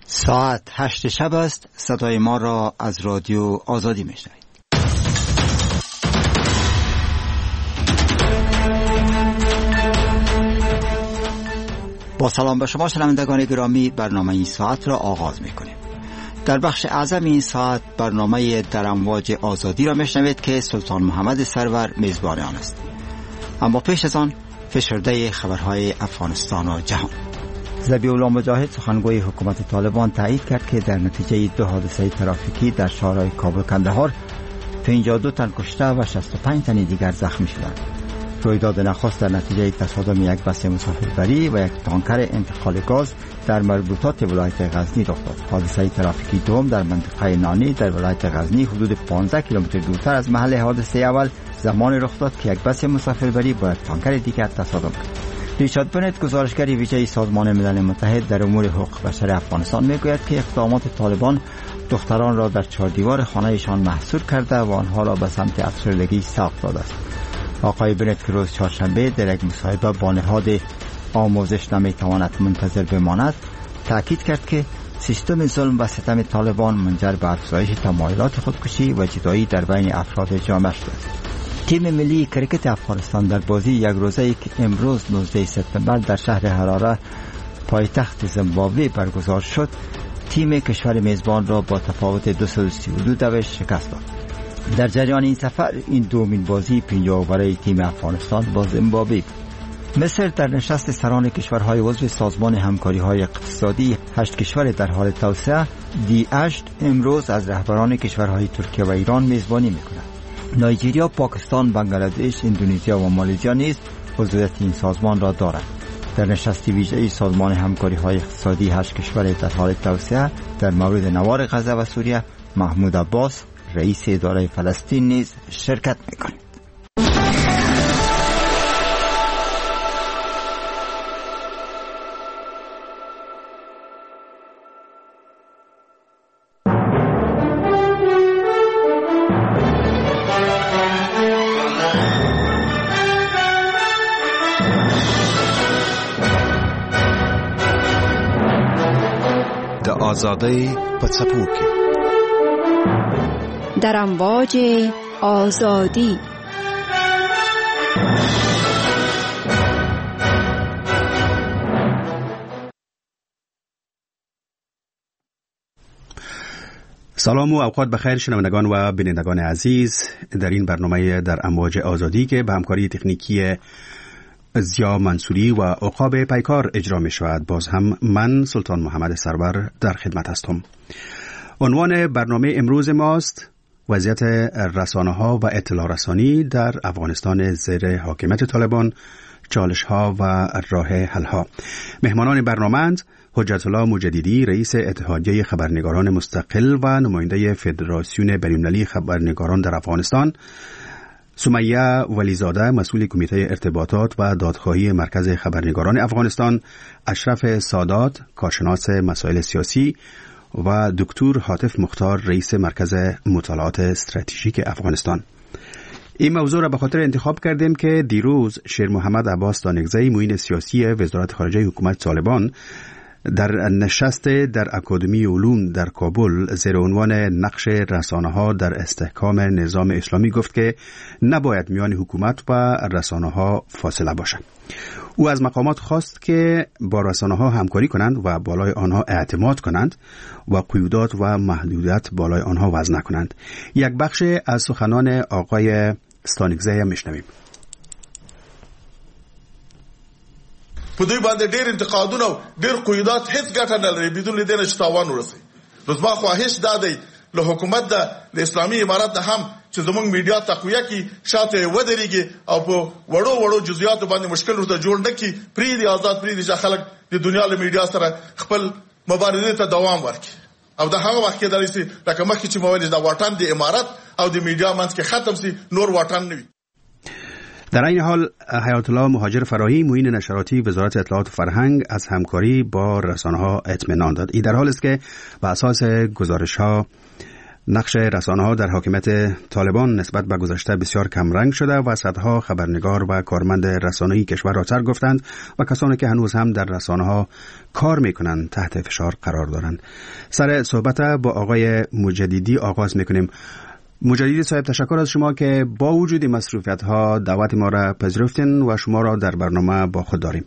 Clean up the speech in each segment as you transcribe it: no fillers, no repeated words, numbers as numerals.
ساعت 8 شب است. صدای ما را از رادیو آزادی میشنوید. با سلام به شما شنوندگان گرامی، برنامه این ساعت را آغاز میکنیم. در بخش اعظم این ساعت برنامه در امواج آزادی را میشنوید که سلطان محمد سرور میزبان آن است. اما پیش از آن فشرده خبرهای افغانستان و جهان. ذبیح الله مجاهد سخنگوی حکومت طالبان تایید کرد که در نتیجه 2 حادثه ترافیکی در شهرهای کابل کندهار 52 تن کشته و 65 تن دیگر زخمی شدند. رویداد نخست در نتیجه تصادم یک بس مسافربری و یک تانکر انتقال گاز در مربوطات ولایت غزنی رخ داد. حادثه ترافیکی دوم در منطقه نانی در ولایت غزنی حدود 15 کیلومتر دورتر از محل حادثه اول زمانی رخ داد که یک بس مسافربری با یک تانکر دیگر تصادم کرد. ریچارد بنت، گزارشگر ویژه سازمان ملل متحد در امور حقوق بشر افغانستان، میگوید که اقدامات طالبان دختران را در 4 دیوار خانه‌شان محصور کرده و آنها را به سمت افسردگی سوق داده است. آقای بنت که روز چهارشنبه در یک مصاحبه با نهاد آموزش نمیتواند منتظر بماند تاکید کرد که سیستم ظلم و ستم طالبان منجر به افزایش تمایلات خودکشی و جدایی در بین افراد جامعه شده است. تیم ملی کرکت افغانستان در بازی یک روزه‌ای که امروز 19 سپتامبر در شهر حراره پایتخت زیمبابوه برگزار شد، تیم کشور میزبان را با تفاوت 232 شکست داد. در جریان این سفر این دومین بازی 50 برای تیم افغانستان با زیمبابوه. مصر در نشست سران کشورهای عضو سازمان همکاری‌های اقتصادی 8 کشور در حال توسعه D8 امروز از رهبران کشورهای ترکیه و ایران میزبانی می‌کند. نایجریا، پاکستان، بنگلادش، اندونزیا و مالزیا نیز عضویت این سازمان را دارند. در نشست ویژه سازمان همکاری‌های اقتصادی 8 کشور در حال توسعه در مورد نوار غزه و سوریه محمود عباس رئیس اداره فلسطین نیز شرکت می‌کند. آزادی پڅپوکي در امواج آزادی. سلام و اوقات بخیر شنوندگان و بینندگان عزیز، در این برنامه در امواج آزادی که به همکاری تکنیکی زیا منصوری و عقاب پیکار اجرا می شود، باز هم من سلطان محمد سرور در خدمت هستم. عنوان برنامه امروز ماست وضعیت رسانه ها و اطلاع رسانی در افغانستان زیر حاکمیت طالبان، چالش ها و راه حل ها. مهمانان برنامه‌اند حجت الله مجددی، رئیس اتحادیه خبرنگاران مستقل و نماینده فدراسیون بین‌المللی خبرنگاران در افغانستان، سمیه ولیزاده، مسئول کمیته ارتباطات و دادخواهی مرکز خبرنگاران افغانستان، اشرف سادات، کارشناس مسائل سیاسی و دکتر حاتف مختار، رئیس مرکز مطالعات استراتژیک افغانستان. این موضوع را به خاطر انتخاب کردیم که دیروز شیر محمد عباس دانگزی، معین سیاسی وزارت خارجه حکومت طالبان، در نشست در اکادمی علوم در کابل زیر عنوان نقش رسانه‌ها در استحکام نظام اسلامی گفت که نباید میان حکومت و رسانه‌ها فاصله باشد. او از مقامات خواست که با رسانه‌ها همکاری کنند و بالای آنها اعتماد کنند و قیودات و محدودیت بالای آنها وضع نکنند. یک بخش از سخنان آقای ستانگزی میشنویم. په دوی باندې ډېر انتقادونه او ډېر قیودات هیڅ ګټه نه لري بدون له دې نه چې تاوان ورسوي. نو زما خواهش دا دی له حکومت د اسلامي امارت نه هم چې زموږ میډیا تقویه کړي، شاته ودرېږي او په وړو وړو جزئیاتو باندې مشکل ورته جوړ نه کړي، پرېږدي آزاد پرېږدي چې خلک د دنیا له میډیا سره خپل مبارزې ته دوام ورکړي. او د هغه وخت کې دا لسي لکه مخکې چې مو ویل د واټن د امارت او د میډیا منځ کې ختم سي، نور واټن نه وي. در این حال حیات الله مهاجر فراهی، معین نشراتی وزارت اطلاعات و فرهنگ، از همکاری با رسانه‌ها اطمینان داد. این در حال است که بر اساس گزارش‌ها نقش رسانه‌ها در حاکمیت طالبان نسبت به گذشته بسیار کمرنگ شده و صدها خبرنگار و کارمند رسانه‌ای کشور را ترک گفتند و کسانی که هنوز هم در رسانه‌ها کار می‌کنند تحت فشار قرار دارند. سر صحبت با آقای مجددی آغاز می‌کنیم. مجددی صاحب، تشکر از شما که با وجود مصروفیت‌ها دعوت ما را پذیرفتین و شما را در برنامه با خود داریم.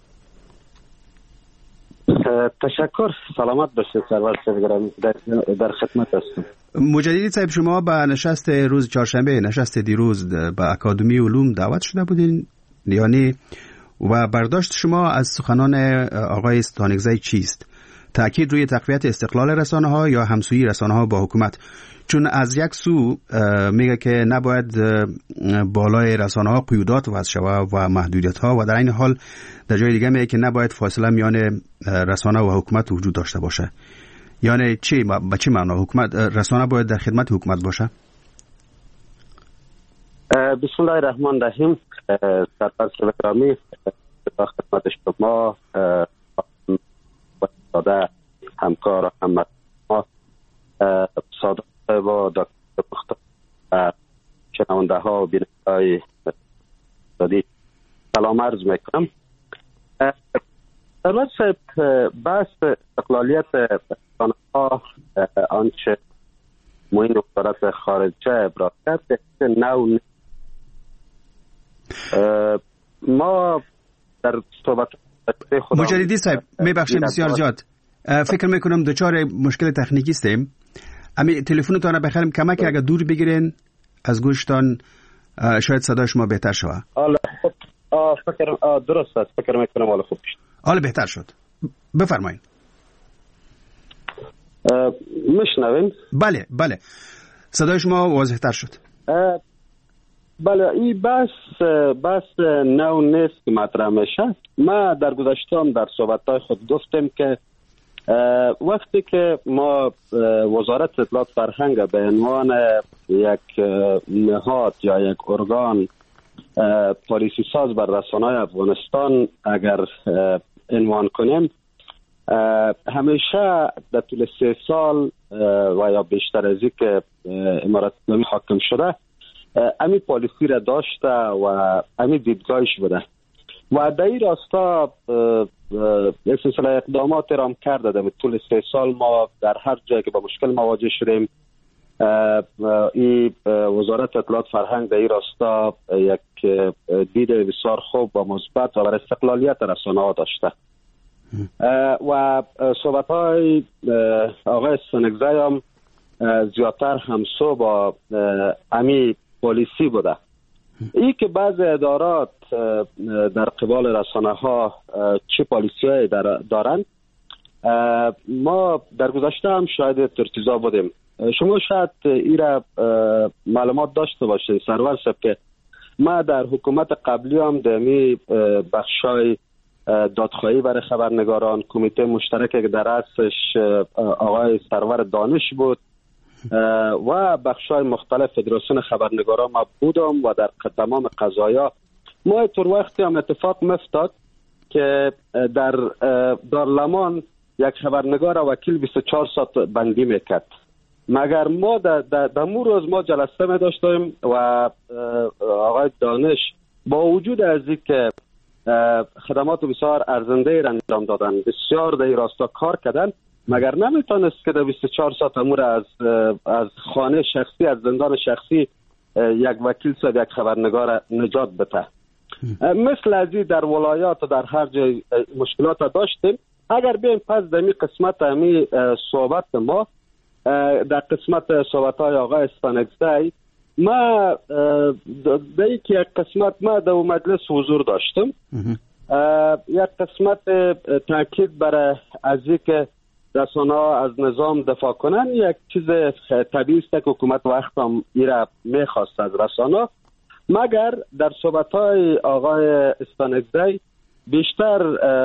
تشکر. سلامت باشید سرور صاحب، در خدمت هستم. مجددی صاحب، شما به نشست روز چهارشنبه، نشست دیروز به اکادمی علوم دعوت شده بودین، یعنی و برداشت شما از سخنان آقای ستانکزی چیست؟ تأکید روی تقویت استقلال رسانه‌ها یا همسویی رسانه‌ها با حکومت؟ چون از یک سو میگه که نباید بالای رسانه‌ها قیودات وضع شود و محدودیت‌ها، و در این حال در جای دیگه میگه که نباید فاصله میان رسانه و حکومت وجود داشته باشه. یعنی چی؟ به چه معنا حکومت رسانه باید در خدمت حکومت باشه؟ بسم الله الرحمن الرحیم. سرپرست گرامی، در خدمت شما و همکار همت ما صادق با دکتر مختار شنونده ها و بیننده های دادی سلام عرض میکنم. سرور صاحب، بحث استقلالیت رسانه ها آنچه معین وزارت خارجه ابراز کرد نو ما در صحبت مجددی صاحب میبخشیم بسیار زیاد فکر میکنم دچار مشکل تکنیکی استیم. امی تلفنتون رو بخریم کمک اگر دور بگیرین از گوشتان شاید صدای شما بهتر شود. فکر درست است. فکر میکنم حالا خوب شد. حالا بهتر شد. بفرمایید. میشنوین؟ بله صدای شما واضح تر شد. بله، این بحث نو نیست که مطرح میشه. ما در گذشته هم در صحبت‌های خود گفتیم که وقتی که ما وزارت اطلاعات فرهنگ به عنوان یک نهاد یا یک ارگان پالیسی ساز بر رسانه‌های افغانستان اگر عنوان کنیم، همیشه در طول 3 سال و یا بیشتر از این که امارت اسلامی حاکم شده امی پالیسی را داشته و امی دیدگاهش بوده و در این راستا یک سلسله اقدامات را هم کرده. در طول 3 سال ما در هر جایی که با مشکل مواجه شدیم، این وزارت اطلاعات فرهنگ در این راستا یک دید بسیار خوب و مثبت و بر استقلالیت رسانه‌ها داشته و صحبت‌های آقای ستانکزی هم زیادتر همسو با امی پالیسی بوده. این که بعض ادارات در قبال رسانه‌ها چه پالیسی‌هایی دارند، ما در گذشته هم شاید ارتضا بودیم. شما شاید این را معلومات داشته باشید سرور صاحب که ما در حکومت قبلی هم دمی بخشای دادخواهی برای خبرنگاران، کمیته مشترکی که در رأسش آقای سرور دانش بود و بخشای مختلف فدراسیون خبرنگاران ما بودم و در تمام قضایا ما طور وقتی هم اتفاق مفتاد که در دارلمان یک خبرنگار وکیل 24 ساعت بندی میکرد، مگر ما در مو روز ما جلسه می داشتیم و آقای دانش با وجود از این که خدمات بسیار ارزنده را انجام دادن، بسیار در این راستا کار کردن، مگر نمیتونست که در 24 ساعت امور از خانه شخصی، از زندان شخصی یک وکیل صاحب یک خبرنگار نجات بده. مثل ازی در ولایات و در هر جای مشکلات داشتیم. اگر بیم پس در می قسمت امی صحبت ما، در قسمت صحبت های آقای ستانکزی، ما در یک قسمت ما در مجلس حضور داشتم. یک قسمت تاکید برای از که رسانه ها از نظام دفاع کنن، یک چیز طبیعی است که حکومت وقت هم ایره میخواست از رسانه، مگر در صحبت های آقای ستانکزی بیشتر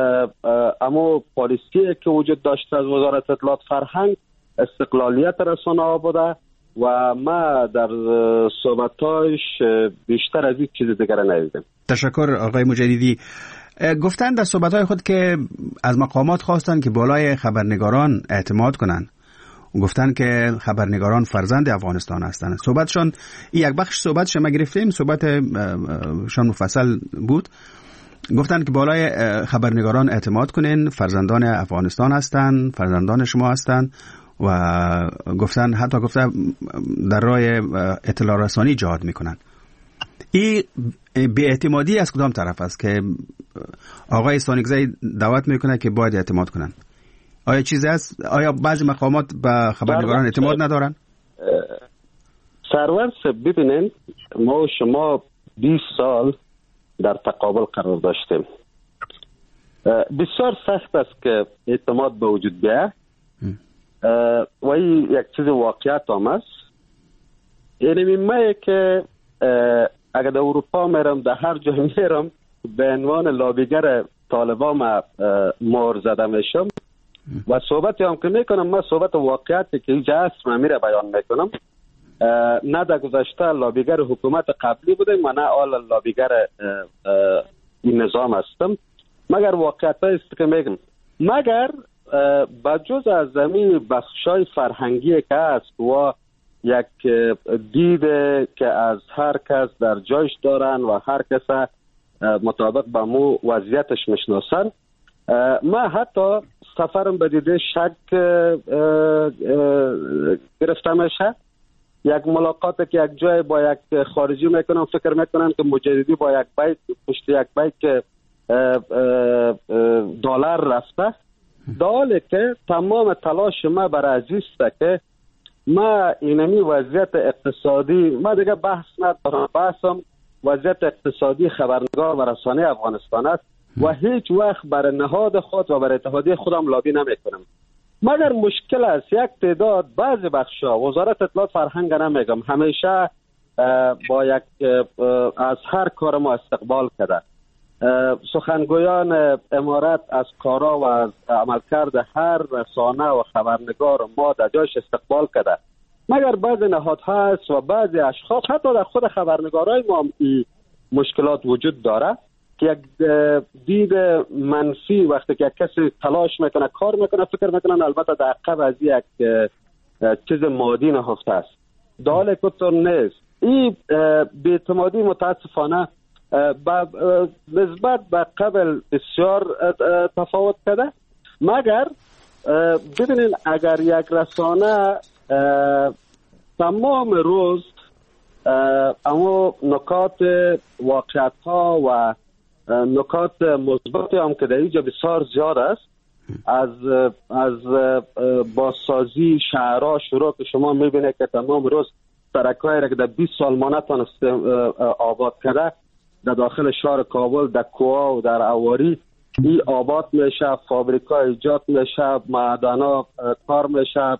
امو پالیسی که وجود داشته از وزارت اطلاعات فرهنگ استقلالیت رسانه ها بوده و ما در صحبتایش بیشتر از این چیز دیگر ندیدیم. تشکر آقای مجددی. گفتن در صحبتهای خود که از مقامات خواستن که بالای خبرنگاران اعتماد کنن گفتن که خبرنگاران فرزند افغانستان هستند. صحبتشان یک بخش صحبتش ما گرفتیم، صحبتشان مفصل بود. گفتن که بالای خبرنگاران اعتماد کنین، فرزندان افغانستان هستند، فرزندان شما هستند و گفتن حتی گفتن در راه اطلاع رسانی جهاد میکنن. این بی‌اعتمادی از کدام طرف است که آقای ستانکزی دعوت میکنه که باید اعتماد کنن؟ آیا چیزی است؟ آیا بعضی مقامات به خبرنگاران اعتماد ندارن؟ سرور ببینین، ما و شما 20 سال در تقابل قرار داشتیم. بسیار سخت است که اعتماد به وجود بیاید و این یک چیز واقعیت هم است. یعنی من که اگر در اروپا میرم، در هر جا میرم، به عنوان لابیگر طالبان مهر زده میشم و صحبتی هم که میکنم، من صحبت واقعیتی که اینجا هست من میره بیان میکنم. نه در گذشته لابیگر حکومت قبلی بودیم و نه آل لابیگر این نظام هستم، مگر واقعیت است که میگم. مگر بجز از زمین بخشای فرهنگی که هست و یک دید که از هر کس در جایش دارن و هر کس مطابق با مو وضعیتش میشناسن، من حتی سفرم به دیده شک گرفته میشه. یک ملاقات که یک جای با یک خارجی میکنم، فکر میکنم که مجددی با یک بیت پشت یک بیت که دلار رفته، در حالی که تمام تلاش ما برای عزیزه که ما اینمی وضعیت اقتصادی، ما دیگه بحث ندارم، بحثم وضعیت اقتصادی خبرنگار و رسانه افغانستان است و هیچ وقت برای نهاد خود و برای اتحادیه خودم لابی نمیکنم. مگر مشکل است یک تعداد بعضی بخشا، وزارت اطلاعات فرهنگ نمیگم، همیشه با یک از هر کار ما استقبال کرده. سخنگویان امارت از کارا و از عملکرد هر رسانه و خبرنگار ما در جایش استقبال کرده. مگر بعضی نهادها هست و بعضی اشخاص، حتی در خود خبرنگارای ما این مشکلات وجود داره که یک دید منفی وقتی که یک کسی تلاش میکنه، کار میکنه، فکر میکنن البته در عقب از یک چیز مادی نهفته است، در حالی که طور نیست. این بی‌اعتمادی متاسفانه نسبت به قبل بسیار تفاوت کرده. مگر ببینید، اگر یک رسانه تمام روز اما نکات واقعیت ها و نکات مثبت هم که در اینجا بسیار زیاد است، از بازسازی شهرها شروع که شما میبینید که تمام روز سرکایی را که در 20 سال ما نتونست آباد کرده در داخل شهر کابل، در کوها و در اواری، این آباد میشه، فابریکا ایجاد میشه، معدنا کار میشه،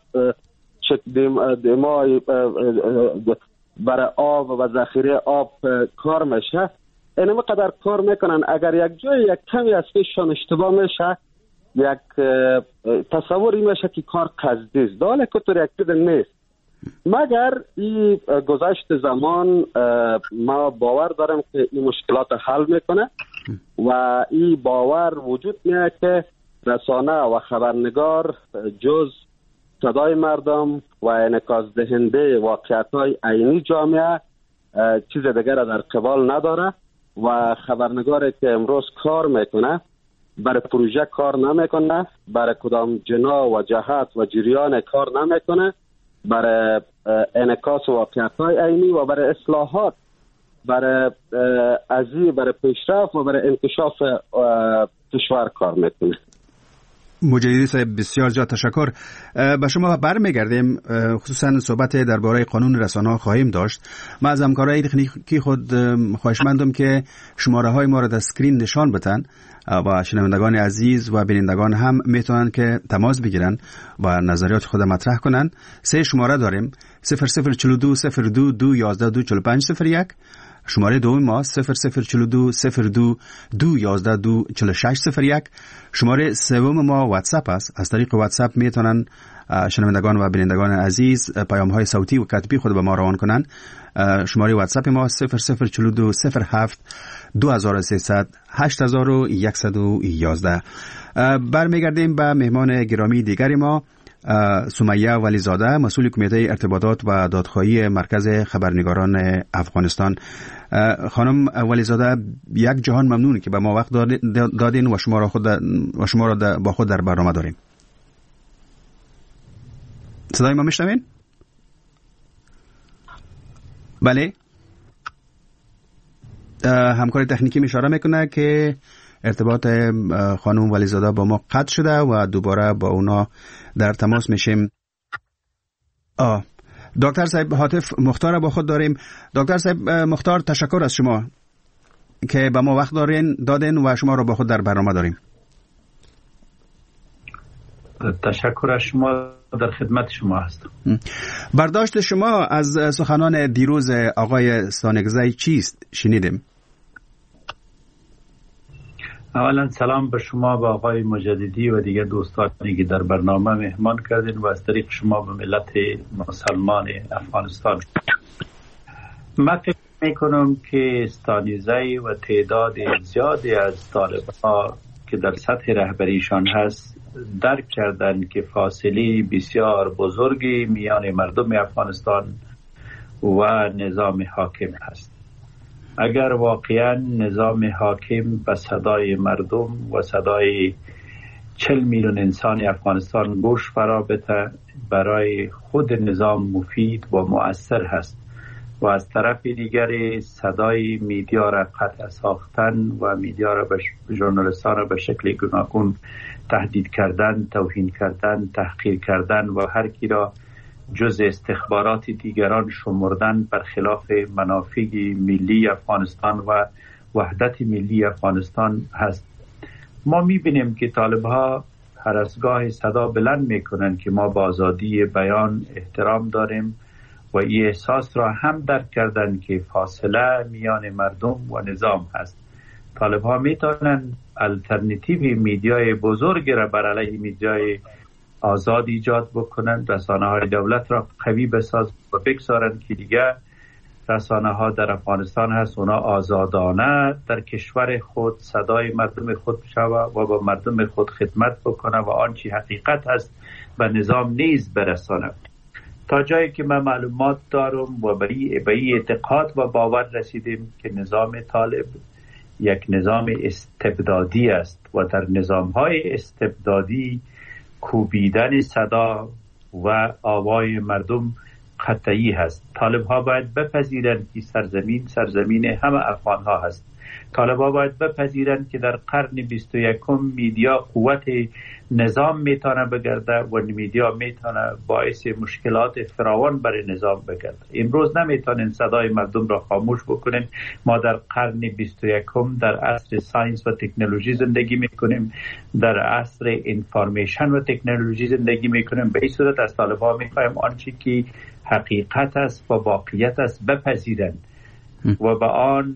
دمای برای آب و ذخیره آب کار میشه. اینم قدر کار میکنن. اگر یک جای یک کمی از پیششان اشتباه میشه، یک تصوری میشه که کار قصدی است، در حالی که طور یک چیز نیست. مگر این گذشت زمان ما باور دارم که این مشکلات حل میکنه و این باور وجود میاد که رسانه و خبرنگار جز صدای مردم و انعکاس دهنده واقعیت‌های عینی جامعه چیز دیگر در قبال نداره و خبرنگاری که امروز کار میکنه برای پروژه کار نمیکنه، برای کدام جنا و جهت و جریان کار نمیکنه، برای انعکاس واقعیت‌های عینی و برای اصلاحات، برای برای پیشرفت و برای انکشاف کشور کار میکنه. مجددی صاحب بسیار زیاد تشکر. به شما برمیگردیم، خصوصا صحبت درباره قانون رسانه‌ها خواهیم داشت. ما از همکارای تکنیکی خود خواهشمندم که شماره های ما را در اسکرین نشان بدن و شنوندگان عزیز و بینندگان هم میتونن که تماس بگیرن و نظریات خود مطرح کنن. 3 شماره داریم: 0042 02 211 24501. شماره دوم ما 0042 02 211 24601. شماره سوم ما واتساپ است. از طریق واتساپ میتونن شنوندگان و بینندگان عزیز پیام های صوتی و کتبی خود به ما روان کنن. شماره واتساپ ما 0042 07 2300 8111. برمیگردیم به مهمان گرامی دیگری ما، سمیه ولیزاده، مسئول کمیته ارتباطات و دادخواهی مرکز خبرنگاران افغانستان. خانم ولیزاده، یک جهان ممنون که به ما وقت دادین و شما را با خود در برنامه داریم. صدای ما میشنوین؟ بله. همکار تکنیکی اشاره میکنه که ارتباط خانم ولیزاده با ما قطع شده و دوباره با اونا در تماس میشیم. دکتر صاحب هاتف مختار با خود داریم. دکتر صاحب مختار، تشکر از شما که به ما وقت دادین و شما را با خود در برنامه داریم. تشکر از شما، در خدمت شما هستم. برداشت شما از سخنان دیروز آقای ستانکزی چیست؟ شنیدیم. اولا سلام به شما، به آقای مجددی و دیگر دوستانی که در برنامه مهمان کردین و از طریق شما به ملت مسلمان افغانستان. من فکر میکنم که ستانکزی و تعداد زیادی از طالبان که در سطح رهبریشان هست درک کردن که فاصله بسیار بزرگی میان مردم افغانستان و نظام حاکم هست. اگر واقعا نظام حاکم به صدای مردم و صدای 40 میلیون انسان افغانستان گوش فرا بده، برای خود نظام مفید و مؤثر هست و از طرف دیگر صدای میدیا را قطع ساختن و میدیا را ژورنالیستان را به شکل گوناگون تهدید کردن، توهین کردن، تحقیر کردن و هر کی را جز استخبارات دیگران شمردن برخلاف منافع ملی افغانستان و وحدت ملی افغانستان هست. ما میبینیم که طالبها هر از گاه صدا بلند میکنن که ما با آزادی بیان احترام داریم و این احساس را هم درک کردن که فاصله میان مردم و نظام هست. طالبها میتونن الटरनेटिव میدیای بزرگ را بر علیه میدیای آزاد ایجاد بکنن، رسانه های دولت را قوی بسازن و بگذارن که دیگه رسانه ها در افغانستان هست، اونا آزادانه در کشور خود صدای مردم خود شود و با مردم خود خدمت بکنه و آنچه حقیقت هست به نظام نیز برسانه. تا جایی که من معلومات دارم و به این اعتقاد و باور رسیدیم که نظام طالب یک نظام استبدادی است و در نظام‌های استبدادی کوبیدن صدا و آوای مردم قطعی هست. طالب‌ها باید بپذیرند که سرزمین همه افغان‌ها هست. طالب‌ها باید بپذیرند که در قرن 21 میدیا قوت نظام میتونه بگرده و میدیا میتونه باعث مشکلات فراوان برای نظام بگرده. امروز نمیتونن صدای مردم را خاموش بکنن. ما در قرن 21 در عصر ساینس و تکنولوژی زندگی میکنیم، در عصر انفارمیشن و تکنولوژی زندگی میکنیم. به این صورت از طالب‌ها میخوایم آنچه که حقیقت است و واقعیت است بپذیرند و به آن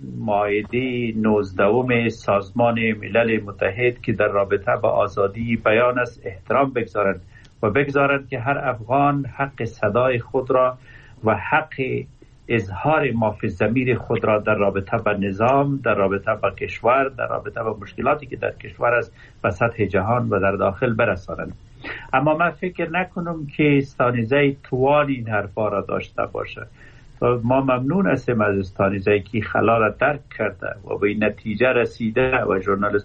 مائده 19 سازمان ملل متحد که در رابطه با آزادی بیان است احترام بگذارند و بگذارند که هر افغان حق صدای خود را و حق اظهار ما فی الضمیر خود را در رابطه با نظام، در رابطه با کشور، در رابطه با مشکلاتی که در کشور است به سطح جهان و در داخل برسانند. اما من فکر نکنم که ستانکزی توان این حرفا را داشته باشه. ما ممنون هستیم از ستانکزی که خلا را درک کرده و به این نتیجه رسیده و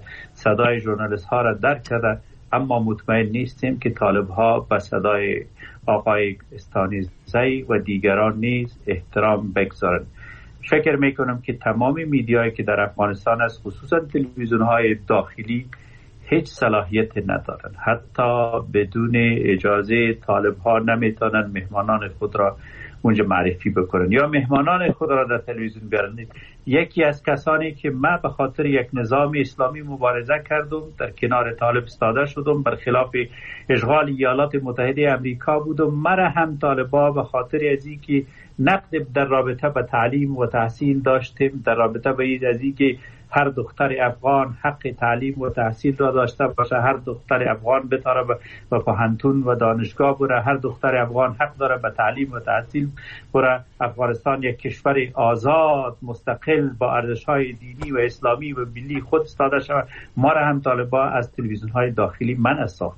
صدای ژورنالیست ها را درک کرده، اما مطمئن نیستیم که طالب ها به صدای آقای ستانکزی و دیگران نیز احترام بگذارند. فکر میکنم که تمام میدیایی که در افغانستان است، خصوصا تلویزیون های داخلی، هیچ صلاحیت ندارند. حتی بدون اجازه طالب ها نمیتونن مهمانان خود را اونجا معرفی بکنن یا مهمانان خود را در تلویزیون بیارن. یکی از کسانی که من به خاطر یک نظام اسلامی مبارزه کردم، در کنار طالب استاده شدم، برخلاف اشغال ایالات متحده امریکا بودم، مرا هم طالبا به خاطر از اینکه نقد در رابطه با تعلیم و تحصیل داشتیم، در رابطه با این که هر دختر افغان حق تعلیم و تحصیل را داشته باشه، هر دختر افغان بتاره به پوهنتون و دانشگاه بره، هر دختر افغان حق داره به تعلیم و تحصیل بره. افغانستان یک کشور آزاد مستقل با ارزش‌های دینی و اسلامی و ملی خود استاده شود. ما را هم طالبان از تلویزیون‌های داخلی منع ساخت.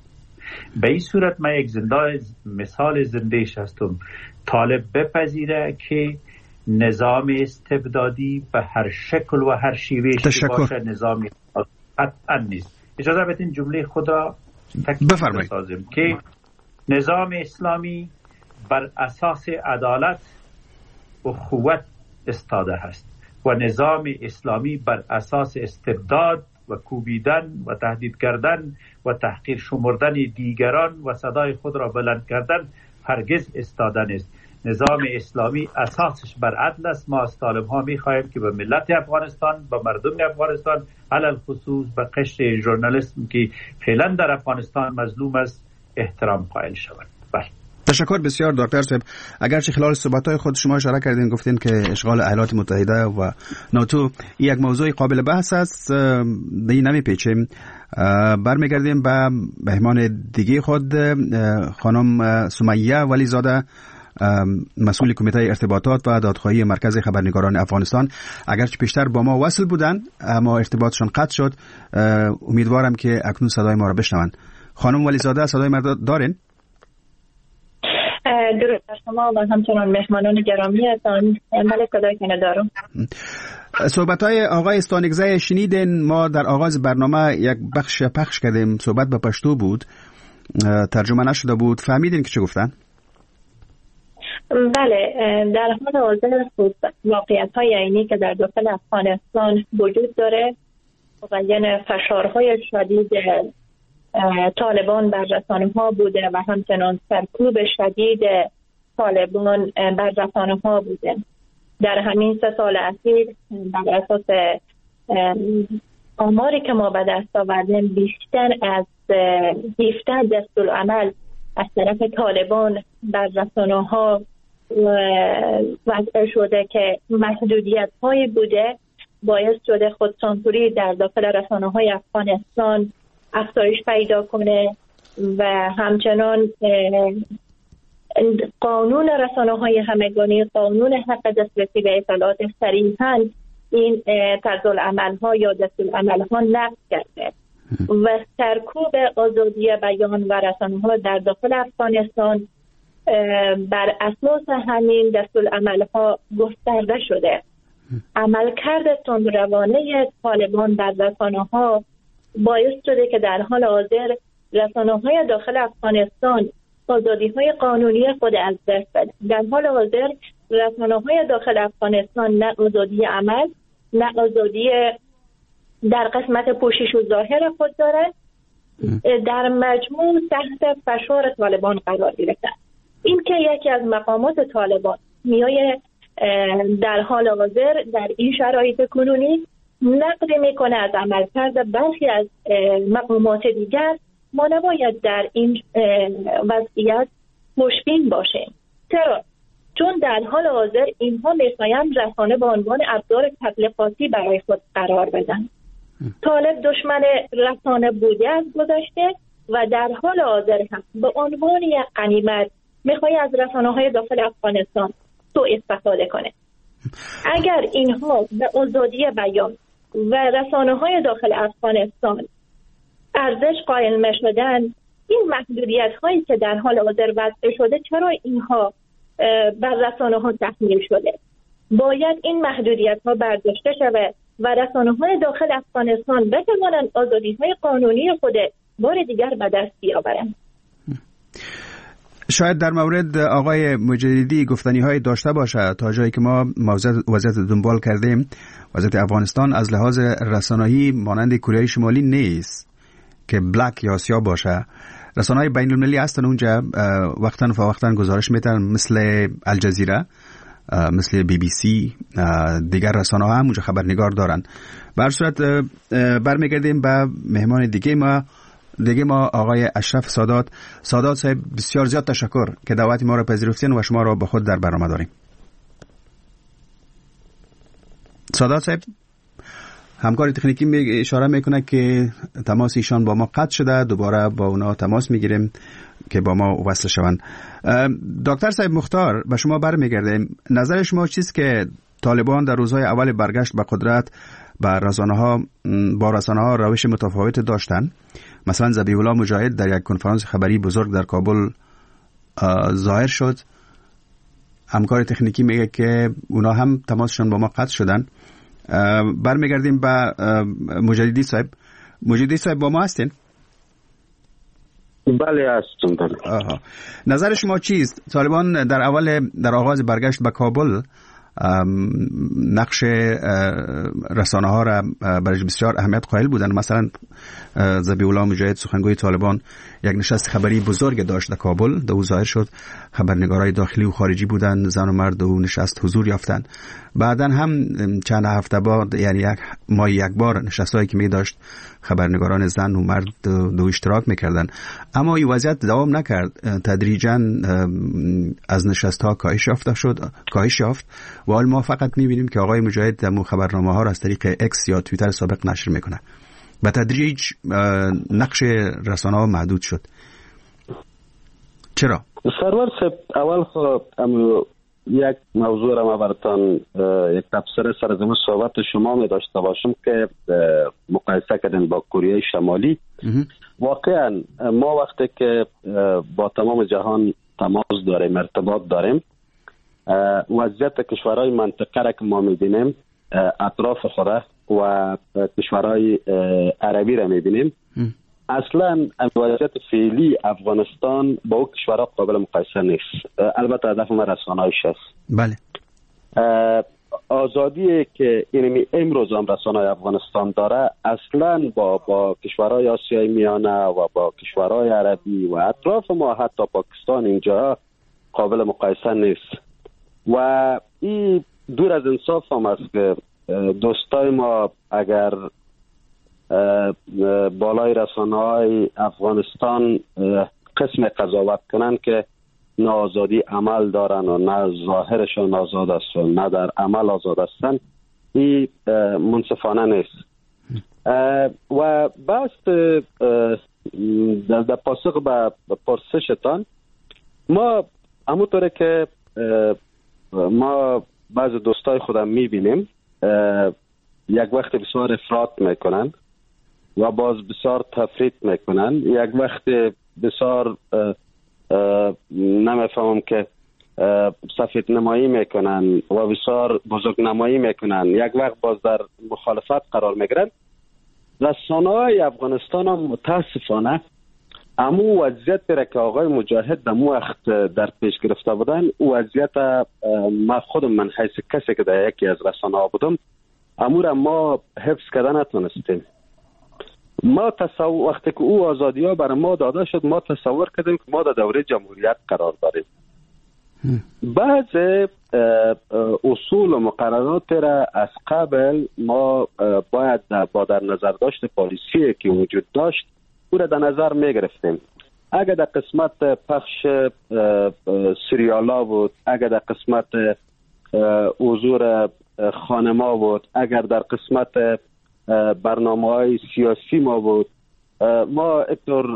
به این صورت من یک مثال زندهش هستم. طالب بپذیره که نظام استبدادی به هر شکل و هر شیوهش باشه نظام قطعا نیست. اجازه بدین جمله خود را بفرمایید. که نظام اسلامی بر اساس عدالت و قوت استاده است و نظام اسلامی بر اساس استبداد و کوبیدن و تهدید کردن و تحقیر شمردن دیگران و صدای خود را بلند کردن هرگز استاده نیست. نظام اسلامی اساسش بر عدل است. ما از طالب ها می خواهیم که به ملت افغانستان، به مردم افغانستان، علل خصوص به قشر ژورنالیسم که فعلا در افغانستان مظلوم است، احترام قائل شوند. بله. تشکر بسیار دکتر صاحب. اگرچه خلال صحبت‌های خود شما اشاره کردین، گفتین که اشغال ایالات متحده و ناتو یک موضوع قابل بحث است، دیگه نمیپیچیم. برمیگردیم به مهمان دیگه خود، خانم سمیه ولیزاده، مسئول کمیته ارتباطات و دادخواهی مرکز خبرنگاران افغانستان. اگرچه پیشتر با ما وصل بودن اما ارتباطشون قطع شد. امیدوارم که اکنون صدای ما را بشنوند. خانم ولیزاده، صدای ما دارین؟ درود بر شما و همچنان مهمانان گرامی هستند. بله، صدای کنه دارم. صحبت‌های آقای استانگزی شنیدین. ما در آغاز برنامه یک بخش پخش کردیم، صحبت به پشتو بود، ترجمه نشده بود. فهمیدین که چه گفتن؟ بله، در حال حاضر واقعیت‌های عینی که در داخل افغانستان وجود داره و یعنی فشارهای شدید طالبان بر رسانه‌ها بوده و همچنان سرکوب شدید طالبان بر رسانه‌ها بوده. در همین 3 سال اخیر بر اساس آماری که ما به دست آوردیم بیشتر از 17 دستورالعمل از طرف طالبان بر رسانه‌ها وضع شده که محدودیت‌هایی بوده باعث شده خودسانسوری در داخل رسانه‌های افغانستان افزایش پیدا کنه و همچنان قانون رسانه‌های همگانی، قانون حق دسترسی به اطلاعات صریحاً این طرزالعمل‌ها یا دستورالعمل‌ها نقض کرده و سرکوب آزادی بیان و رسانه‌ها در داخل افغانستان بر اساس همین دستورالعمل‌ها گسترده شده. عملکرد تندروانه طالبان در رسانه‌ها باعث شده که در حال حاضر رسانه‌های داخل افغانستان آزادی‌های قانونی خود از دست بده. در حال حاضر رسانه‌های داخل افغانستان نه آزادی عمل، نه آزادی در قسمت پوشش و ظاهر خود دارند، در مجموع تحت فشار طالبان قرار گرفتند. این که یکی از مقامات طالبان میای در حال حاضر در این شرایط کنونی نقد میکنه از عملکرد برخی از مقامات دیگر، ما نباید در این وضعیت خوشبین باشیم. چرا؟ چون در حال حاضر اینها میخواهند رسانه به عنوان ابزار تبلیغاتی برای خود قرار بدن. طالب دشمن رسانه بوده از گذشته و در حال حاضر هم به عنوان یک غنیمت میخواد از رسانه‌های داخل افغانستان سوء استفاده کنه. اگر اینها به آزادی بیان و رسانه‌های داخل افغانستان ارزش قائل نشدن، این محدودیت‌هایی که در حال حاضر وضع شده چرا اینها بر رسانه‌ها تحمیل شده؟ باید این محدودیت‌ها برداشته شود و رسانه‌های داخل افغانستان بتوانند آزادی‌های قانونی خود بار دیگر به دست بیاورند. شاید در مورد آقای مجددی گفتنی‌های داشته باشه. تا جایی که ما وضعیت دنبال کردیم، وضعیت افغانستان از لحاظ رسانه‌ای مانند کره شمالی نیست که بلک یا سیاه باشه. رسانه‌های بین‌المللی هستن اونجا، وقتاً فوقتاً گزارش میدن، مثل الجزیره، مثل بی بی سی، دیگر رسانه‌ها هم اونجا خبرنگار دارن. به هر صورت برمیگردیم به مهمان دیگه ما آقای اشرف سادات صاحب. بسیار زیاد تشکر که دعوت ما را پذیرفتین و شما را با خود در برنامه داریم. سادات صاحب، همکار تکنیکی اشاره میکنه که تماس ایشان با ما قطع شده، دوباره با اونا تماس میگیریم که با ما وصل شوند. دکتر صاحب مختار، به شما برمیگردیم. نظر شما چیست که طالبان در روزهای اول برگشت به قدرت با رسانه ها روش متفاوت داشتن. مثلا ذبیح الله مجاهد در یک کنفرانس خبری بزرگ در کابل ظاهر شد. همکار تکنیکی میگه که اونا هم تماسشون با ما قطع شدن. برمیگردیم به مجددی صاحب. مجددی صاحب با ما هستین؟ بله هستم. نظر شما چیست؟ طالبان در آغاز برگشت به کابل نقش رسانه ها را برای بسیار اهمیت قائل بودن. مثلا ذبیح الله مجاهد سخنگوی طالبان یک نشست خبری بزرگ داشت در کابل، دو ظاهر شد خبرنگارای داخلی و خارجی بودن، زن و مرد و نشست حضور یافتند. بعداً هم چند هفته بعد، یعنی یک ماه یک بار، نشستایی که می داشت خبرنگاران زن و مرد دو اشتراک میکردن. اما این وضعیت دوام نکرد، تدریجاً از نشست ها کاهش یافت و حال ما فقط میبینیم که آقای مجاهد در خبرنامه ها را از طریق اکس یا توییتر سابق نشر میکنه. به تدریج نقش رسانه ها محدود شد. چرا؟ سرور صاحب، اول یک موضوع را ما براتان یک تبصره سر زمین صحبت شما می داشته باشم که مقایسه کردن با کره شمالی. واقعا ما وقتی که با تمام جهان تماس داریم، ارتباط داریم، وضعیت کشورهای منطقه را که ما می بینیم، اطراف خوده و کشورهای عربی را می بینیم، اصلا وضعیت فعلی افغانستان با او کشورها قابل مقایسه نیست. البته هدف ما رسانه‌ایش است. بله. آزادی که امروز هم رسانه‌های افغانستان داره اصلا با کشورهای آسیای میانه و با کشورهای عربی و اطراف ما، حتی پاکستان، اینجا قابل مقایسه نیست. و این دور از انصاف هم است که دوستای ما اگر بالای رسانه‌های افغانستان قسم قضاوت کنن که نه آزادی عمل دارن و نه ظاهرشان آزاد است و نه در عمل آزاد هستن، این منصفانه نیست. و بس در پاسخ به پرسشتان، ما همونطوره که ما بعض دوستای خودم میبینیم یک وقت بسیار افراط میکنن و باز بسیار تفریط میکنن، یک وقت بسیار نمیفهمم که سفید نمایی میکنن و بسیار بزرگ نمایی میکنن، یک وقت باز در مخالفت قرار میگیرن. رسانه‌های افغانستان هم متاسفانه امو وضعیت را که آقای مجاهد در مو وقت در پیش گرفته بودن، وضعیت ما خودم من حیث کسی که در یکی از رسانه‌ها بودم امو را ما حفظ کردن نتونستیم. ما وقتی که او آزادی ها برای ما داده شد، ما تصور کردیم که ما در دوره جمهوریت قرار داریم. بعض اصول و مقررات را از قبل ما باید با در نظر داشت پالیسی که وجود داشت او را در نظر می گرفتیم. اگر در قسمت پخش سریالا بود، اگر در قسمت حضور خانما بود، اگر در قسمت برنامه‌های سیاسی ما بود، ما اطور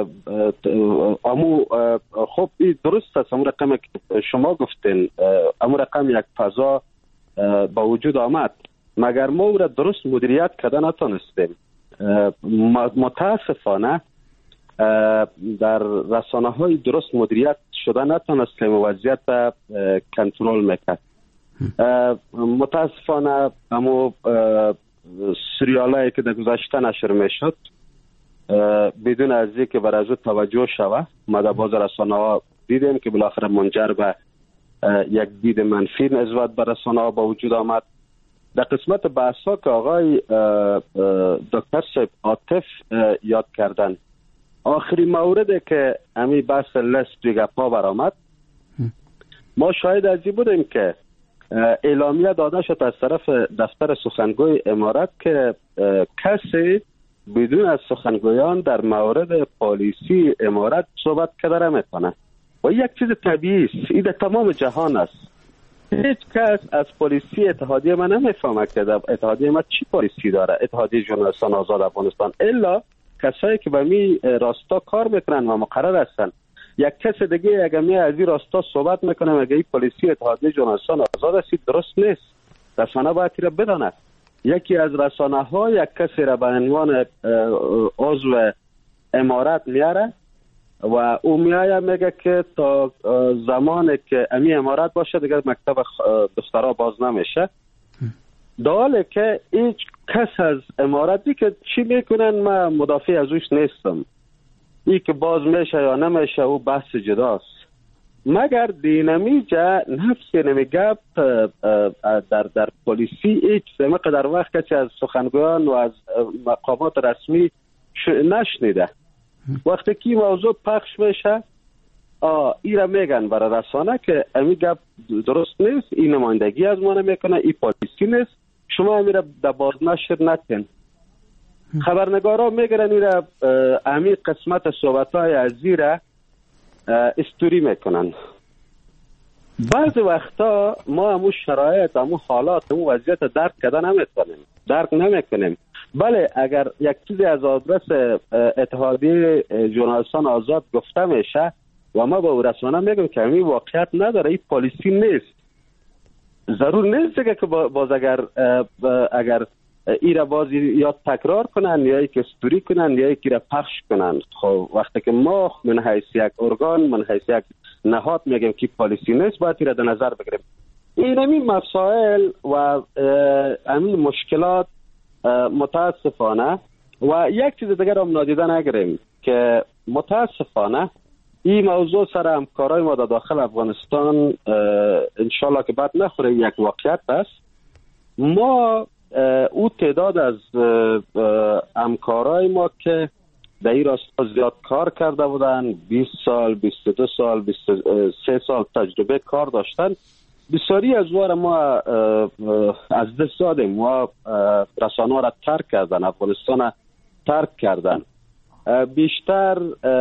خب این درست است، همون رقم که شما گفتین، همون رقم یک فضا با وجود آمد، مگر ما او را درست مدیریت کردن نتونستیم. متاسفانه در رسانه های درست مدیریت شده نتونستیم وضعیت کنترل میکرد. متاسفانه همون سریالایی که در گذشته نشر میشد بدون از اینکه بر از توجه شود، ما در باز رسانه ها دیدیم که بالاخره منجر به یک دید منفی نسبت به رسانه ها با وجود آمد. در قسمت بحثا که آقای دکتر صاحب عاطف یاد کردن، آخرین موردی که امی بحث لست دیگه پا برآمد، ما شاهد از این بودیم که اعلامیه داده شد از طرف دفتر سخنگوی امارات که کسی بدون از سخنگویان در مورد پالیسی امارات صحبت کرده نمیتونه. و یک چیز طبیعی است، این در تمام جهان است. هیچ کس از پالیسی اتحادیه ما نمیفهمه که اتحادیه ما چی پالیسی داره، اتحادیه ژورنالیستان آزاد افغانستان، الا کسایی که به می راستا کار میکنن و مقرر هستن. یک کس دیگه اگر می از این راستا صحبت میکنه مگه این پالیسی اتحادیه ژورنالیستان آزاد است، درست نیست. رسانه باید را بداند. یکی از رسانه ها یک کسی را به عنوان عضو امارت میاره و او میایه میگه که تا زمانی که امی امارت باشه دیگه مکتب دخترها باز نمیشه. در حالی که هیچ کس از امارتی که چی میکنن من مدافع از اوش نیستم. ای که باز میشه یا نمیشه او بحث جداست. مگر دینمی جا نفس نمیگه در پلیسی هیچ مقدار وقت کسی از سخنگویان و از مقامات رسمی نشنیده. وقتی که موضوع پخش میشه ایرا میگن برای رسانه که امی گپ درست نیست، این نمایندگی از ما نمیکنه، این پالیسی نیست، شما امی را در بازنشر نکن. خبرنگارا میگرن ایرا امی قسمت صحبتهای ازی را استوری میکنن. بعض وقتا ما همون شرایط، همون حالات، همون وضعیت درک نمیکنیم. بله اگر یک چیزی از آدرس اتحادیه ژورنالیستان آزاد گفته میشه و ما با رسانه میگم که همین واقعیت نداره، این پالیسی نیست. ضرور نیست که باز اگر ایره باز یا تکرار کنن یا یک استوری کنن یا یک را پخش کنن. خب وقتی که ما من حیث یک ارگان، من حیث یک نهاد میگم که پالیسی نیست، باید ایره در نظر بگیریم. این مسائل و همین مشکلات متاسفانه و یک چیز دیگر هم نادیده نگیریم که متاسفانه این موضوع سر همکارای ما در داخل افغانستان انشالله که بعد نخوره یک واقعیت است. ما او تعداد از همکارای ما که در این راستا زیاد کار کرده بودن، 20 سال، 22 سال، 23 سال تجربه کار داشتن، بسیاری از وار ما از دست دادیم و رسانه را ترک کردن، افغانستان ترک کردن. بیشتر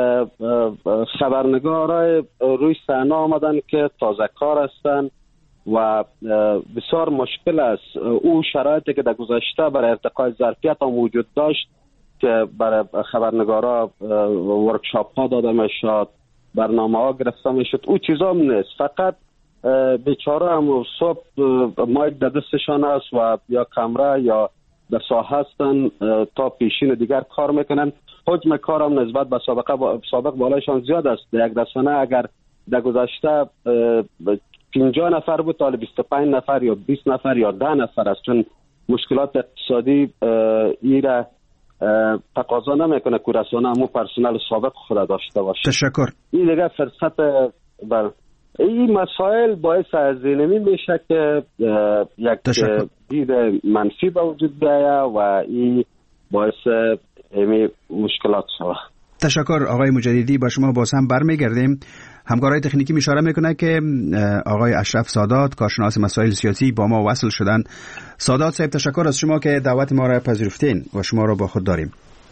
خبرنگارای روی صحنه آمدن که تازه کار هستن و بسیار مشکل است. او شرایطی که در گذشته برای ارتقای ظرفیت هم وجود داشت که برای خبرنگارا ورکشاپ ها داده میشد، برنامه ها گرفته میشد، او چیزا هم نیست. فقط بیچاره هم صبح مایک در دستشان است و یا کامرا یا در ساحه هستن تا پیشین دیگر کار میکنن. حجم کارم نسبت به سابق بالایشان زیاد است. یک رسانه اگر در گذشته 50 نفر بود تا 25 نفر یا 20 نفر یا 10 نفر است، چون مشکلات اقتصادی ایره تقاضا نمیکنه که رسانه همون پرسنل سابق خود داشته باشه. تشکر. این دیگه فرصت این مسائل باعث از اینمی میشه که یک دید منفی به وجود بیاید و این باعث این مشکلات شود. تشکر آقای مجددی. با شما باز هم برمیگردیم. همکارای تکنیکی اشاره میکنه که آقای اشرف سادات کارشناس مسائل سیاسی با ما وصل شدن. سادات صاحب تشکر از شما که دعوت ما را پذیرفتین و شما را با خود داریم.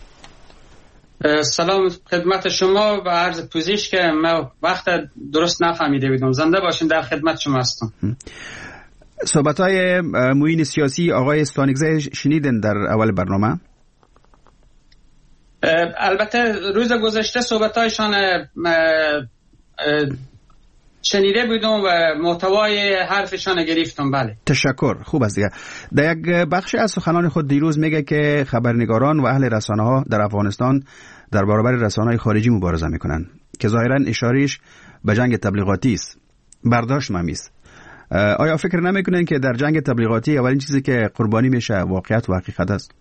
سلام خدمت شما و عرض پوزش که ما وقت درست نفهمیده بودم. زنده باشین، در خدمت شما هستم. صحبت‌های معین سیاسی آقای استانگزه شنیدن در اول برنامه؟ البته روز گذشته صحبت‌هایشان شنیده بودم و محتوای حرفشان گرفتم. بله تشکر. خوب است دیگه. در یک بخش از سخنان خود دیروز میگه که خبرنگاران و اهل رسانه ها در افغانستان در برابر رسانه‌های خارجی مبارزه میکنن که ظاهرا اشارهش به جنگ تبلیغاتی است. برداشت ممیست. آیا فکر نمیکنن که در جنگ تبلیغاتی اولین چیزی که قربانی میشه واقعیت و حقیقت است؟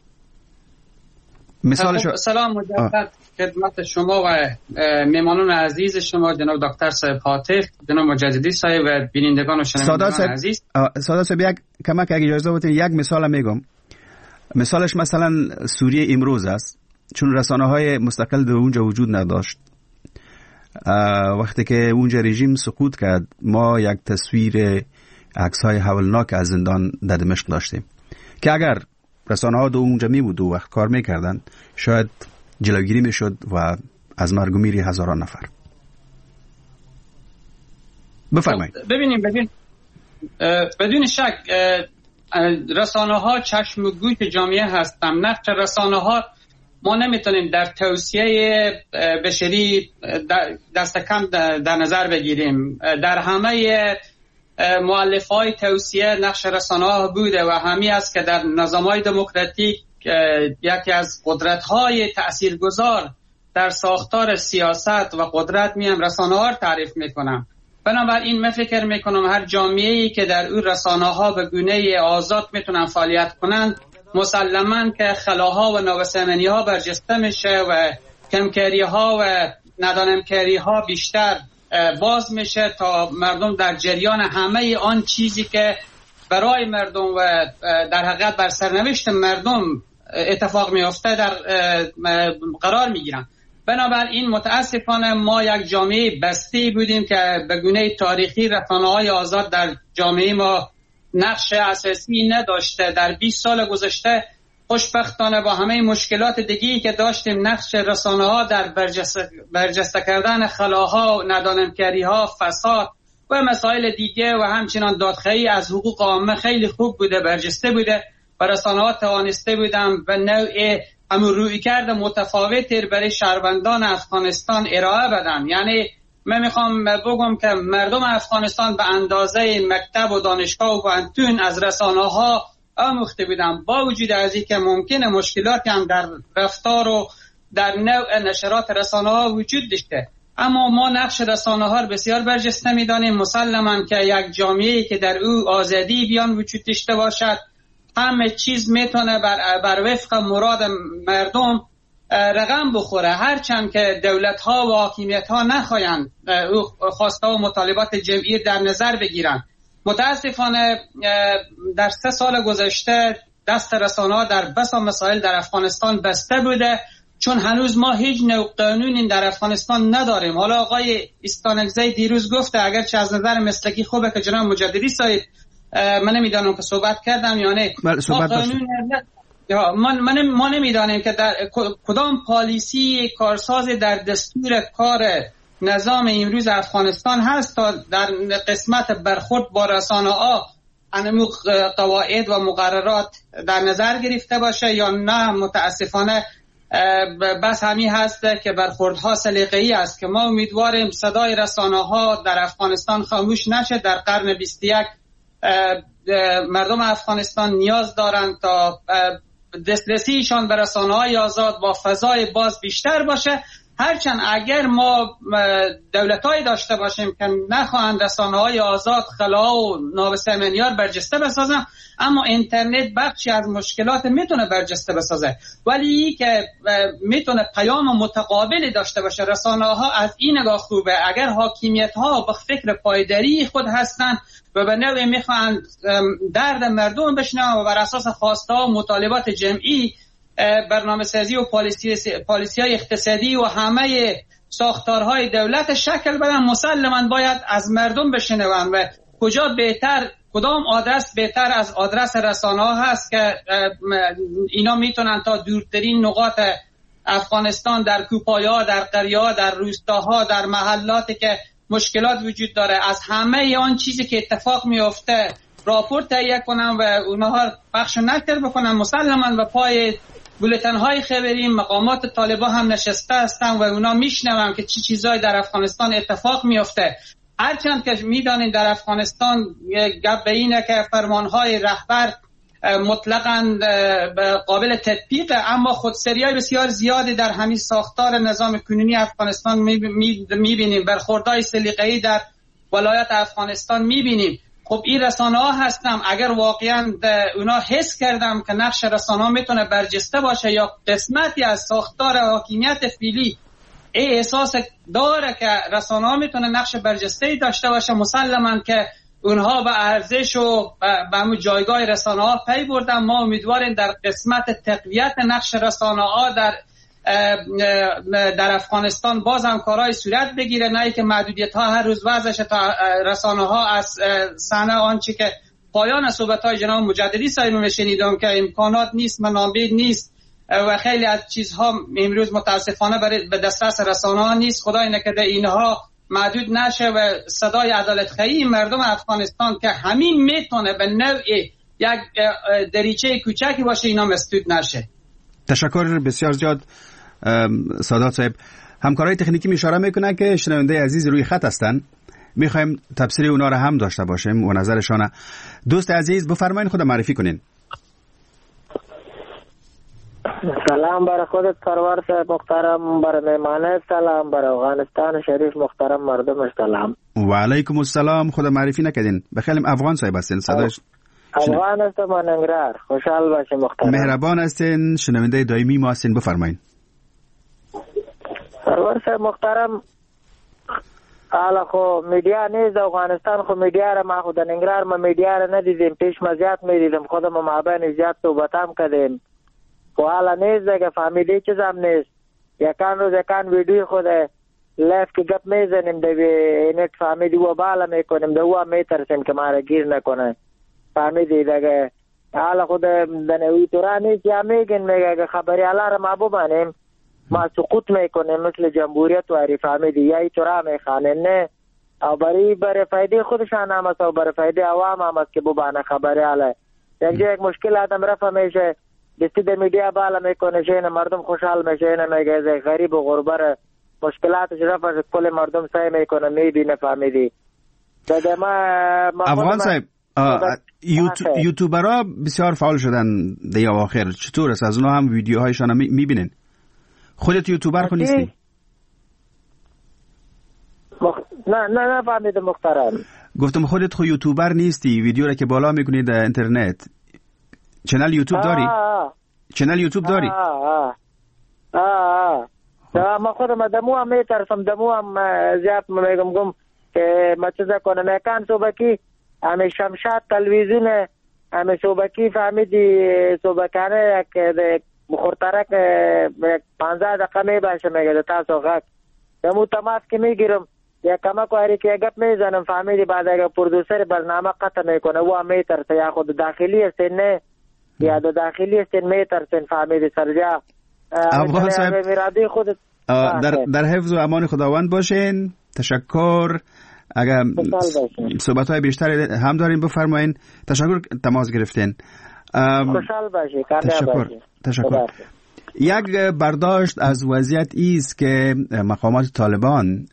سلام مجدد خدمت شما و میمانان عزیز شما، جناب دکتر صاحب حاطف، جناب مجددی صاحب و بینندگان و شنوندگان عزیز. سادات صاحب یک کمک اگه اجازه بدید یک مثال میگم. مثالش مثلا سوریه امروز است، چون رسانه‌های مستقل در اونجا وجود نداشت. وقتی که اونجا رژیم سقوط کرد ما یک تصویر عکس‌های هولناک از زندان در دمشق داشتیم که اگر رسانه‌ها دو اونجا می بود و وقت کار میکردن شاید جلوگیری میشد و از مرگ و میر هزاران نفر. بفرمایید. ببینیم بدون شک رسانه‌ها چشم و گوش جامعه هستند. نقش رسانه‌ها ما نمیتونیم در توصیه بشری دست کم در نظر بگیریم. در همه مؤلفه‌های توصیه نقش رسانه‌ها بوده و همین است که در نظام‌های دموکراتیک یکی از قدرت‌های تأثیرگذار در ساختار سیاست و قدرت رسانه‌ها را تعریف می‌کنم. بنابراین من فکر می‌کنم هر جامعه‌ای که در اون رسانه‌ها به گونه آزاد میتونن فعالیت کنند، مسلماً که خلاها و نابسامانی‌ها برجسته میشه و کمکاری‌ها و ندانمکاری‌ها بیشتر باز میشه تا مردم در جریان همه آن چیزی که برای مردم و در حقیقت بر سرنوشت مردم اتفاق میفته در قرار میگیرن. بنابراین متاسفانه ما یک جامعه بسته بودیم که به گونه تاریخی رسانه‌های آزاد در جامعه ما نقش اساسی نداشته. در 20 سال گذشته خوشبختانه با همه مشکلات دیگه‌ای که داشتیم، نقش رسانه‌ها در برجسته کردن خلاها و ندانمکاری‌ها، فساد و مسائل دیگه و همچنان دادخواهی از حقوق عامه خیلی خوب بوده، برجسته بوده و رسانه‌ها توانسته بودن به نوع رویکرد متفاوتی برای شهروندان افغانستان ارائه بدن. یعنی من میخوام بگم که مردم افغانستان به اندازه مکتب و دانشگاه و پانتون از رسانه‌ها آموخته بودن، با وجود از اینکه ممکنه مشکلاتی هم در رفتار و در نوع نشرات رسانه‌ها وجود داشته، اما ما نقش رسانه‌ها رو بسیار برجسته می‌دانیم. مسلماً که یک جامعه‌ای که در او آزادی بیان وجود داشته باشد، همه چیز میتونه بر وفق مراد مردم رقم بخوره، هرچند که دولت‌ها و حاکمیت‌ها نخواهند خواسته و مطالبات جمعی در نظر بگیرند. متاسفانه در 3 سال گذشته دست رسانه‌ها در بسا مسائل در افغانستان بسته بوده، چون هنوز ما هیچ نوع قانونی در افغانستان نداریم. حالا آقای استانکزی دیروز گفته، اگرچه از نظر مسلکی خوبه که جناب مجددی صاحب، من نمیدانم که صحبت کردم یا نه، ما نمیدانیم که در کدام پالیسی کارساز در دستور کار نظام امروز افغانستان هست تا در قسمت برخورد با رسانه‌ها انمو قواعد و مقررات در نظر گرفته باشه یا نه. متاسفانه بس همین هست که برخوردها سلیقه‌ای است که ما امیدواریم صدای رسانه‌ها در افغانستان خاموش نشه. در قرن 21 مردم افغانستان نیاز دارند تا دسترسیشان به رسانه‌های آزاد با فضای باز بیشتر باشه، هرچند اگر ما دولت‌های داشته باشیم که نخواهند رسانه‌های آزاد خلا و نابسامانی‌ها برجسته بسازن، اما اینترنت بخشی از مشکلات میتونه برجسته بسازه، ولی که میتونه پیام متقابلی داشته باشه. رسانه‌ها از این نگاه خوبه، اگر حاکمیت‌ها به فکر پایداری خود هستند و به نوعی میخواهند درد مردم بشنوند و بر اساس خواسته‌ها و مطالبات جمعی برنامه سازی و پالیسی‌های اقتصادی و همه ساختارهای دولت شکل بدن، مسلماً باید از مردم بشنوند. و کدام آدرس بهتر از آدرس رسانه‌ها هست که اینا میتونن تا دورترین نقاط افغانستان، در کوپایه‌ها، در قریه‌ها، در روستاها، در محلاتی که مشکلات وجود داره، از همه آن چیزی که اتفاق میفته راپورت تهیه کنن و اونها بخش نکر بکنن. مسلماً به پای بولتن‌های خبری مقامات طالبان هم نشسته هستن و اونا میشنون که چه چیزایی در افغانستان اتفاق میفته. هرچند که میدانین در افغانستان گپ به اینه که فرمانهای رهبر مطلقاً قابل تطبیقه، اما خودسری‌های بسیار زیادی در همین ساختار نظام کنونی افغانستان میبینیم، برخوردهای سلیقه‌ای در ولایت افغانستان میبینیم. خب این رسانه‌ها هستم، اگر واقعاً اونا حس کردم که نقش رسانه‌ها میتونه برجسته باشه یا قسمتی از ساختار حاکمیت فعلی احساس داره که رسانه‌ها میتونه نقش برجسته‌ای داشته باشه، مسلماً که اونها به ارزش و به همون جایگاه رسانه‌ها پی بردن. ما امیدواریم در قسمت تقویت نقش رسانه‌ها در افغانستان باز هم کارهای صورت بگیره، نه که محدودیت‌ها هر روز وضعش تا رسانه‌ها از صحنه آنچه که پایان صحبت‌های جناب مجددی صاحب شنیدم که امکانات نیست، منابع نیست و خیلی از چیزها امروز متاسفانه به دسترس رسانه‌ها نیست. خدای نکرده اینها محدود نشه و صدای عدالت‌خواهی مردم افغانستان که همین میتونه به نوعی یک دریچه کوچکی باشه، اینا مسدود نشه. تشکر بسیار زیاد سادات صاحب. همکارای تکنیکی اشاره میکنن که شنونده عزیز روی خط هستن. میخوایم تفسیر اونا رو هم داشته باشیم و نظرشان. دوست عزیز بفرمایید خود معرفی کنین. سلام برای خودت سرور صاحب محترم، برای مهمانه سلام، برای افغانستان شریف محترم مردمش سلام. و علیکم السلام. خود معرفی نکردین. بخیلیم افغان صاحب هستین. صداش افغان هستم و ننگرهار. خوشحال باشی محترم. مهربان هستین، شنونده دائمی ما هستین. بفرمایید. سرور صاحب محترم، حالا خو میدیا نیست افغانستان، خو میدیا را ما خود ننگرهار ما میدیا را ندیدیم، پیش ما زیاد میدیدیم، خودم ما بین زیاد صحبت هم کردیم. خو حالا نیست دیگه، فهمیدی چیز هم نیست. یکان روز یکان ویدیو خود لیف که گپ میزنیم دیگه اینت فهمیدی و بالا میکنیم دیگه و میترسیم که ما را گیر نکنه. فهمیدی دیگه حالا خود دنوی تورا نیست یا میگن میگه خبری حالا را ما ببانیم ما سقوط میکنیم مثل جمهوریت واری. فهمیدی یا ای تورا میخانه نه او برای فایده خودشان هم است و برای فایده عوام هم است که ببانه خبری حالا یک مشکل آدم رفت میشه دستی در میدیا بالا میکنه شین مردم خوشحال میشه اینه میگه غریب و غربر مشکلاتش رفت کل مردم سعی میکنه میبینه. فهمیدی افغان صاحب یوتیوبرها بسیار فعال شدن دیگه آخر، چطور است؟ از اونها هم ویدیوهایشان میبینین؟ خودت یوتیوبر خود نیستی؟ نه فهمیده محترم. گفتم خودت خود یوتیوبر نیستی؟ ویدیو را که بالا میکنی در اینترنت چنل یوتیوب داری؟ چنل یوتیوب داری؟ ما خودم دمو هم میترسم، دمو هم زیاد میگم که ما چیزا کنم میکن صوبکی همه شمشاد تلویزیون همه صوبکی فهمیدی صوبکانه یک بخورترک 15 دقیقه میباشه میگه تاسو غک دمو تماس که میگیرم یا کما کواری که گپ میزنم فهمیدی بعد اگه پرودوسر برنامه قطع میکنه و میترسه یا خود داخلی است نه یا د داخلی است میترسه. فهمیدی سرجا افغان صاحب خود در حفظ و امان خداوند باشین. تشکر. اگر صحبت‌های بیشتر هم دارین بفرمایین. تشکر تماس گرفتین. خوشحال باشی. تشکر. یک برداشت از وضعیت است که مقامات طالبان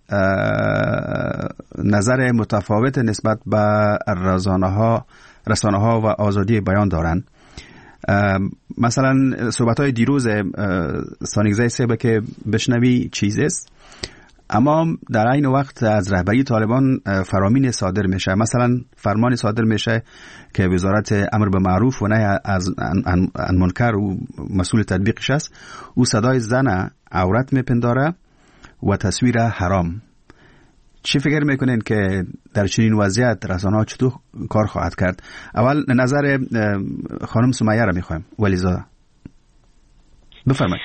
نظر متفاوت نسبت به رسانه ها و آزادی بیان دارند. مثلا صحبت‌های دیروز سانیگزای سیبه که بشنوی چیز است، اما در این وقت از رهبری طالبان فرامین صادر میشه. مثلا فرمان صادر میشه که وزارت امر به معروف و نهی از منکر و مسئول تطبیقش است، او صدای زن عورت میپنداره و تصویر حرام. چی فکر میکنین که در چنین وضعیت رسانه‌ها چطور کار خواهد کرد؟ اول نظر خانم سمیه را میخوایم. ولیزاده بفرمایید.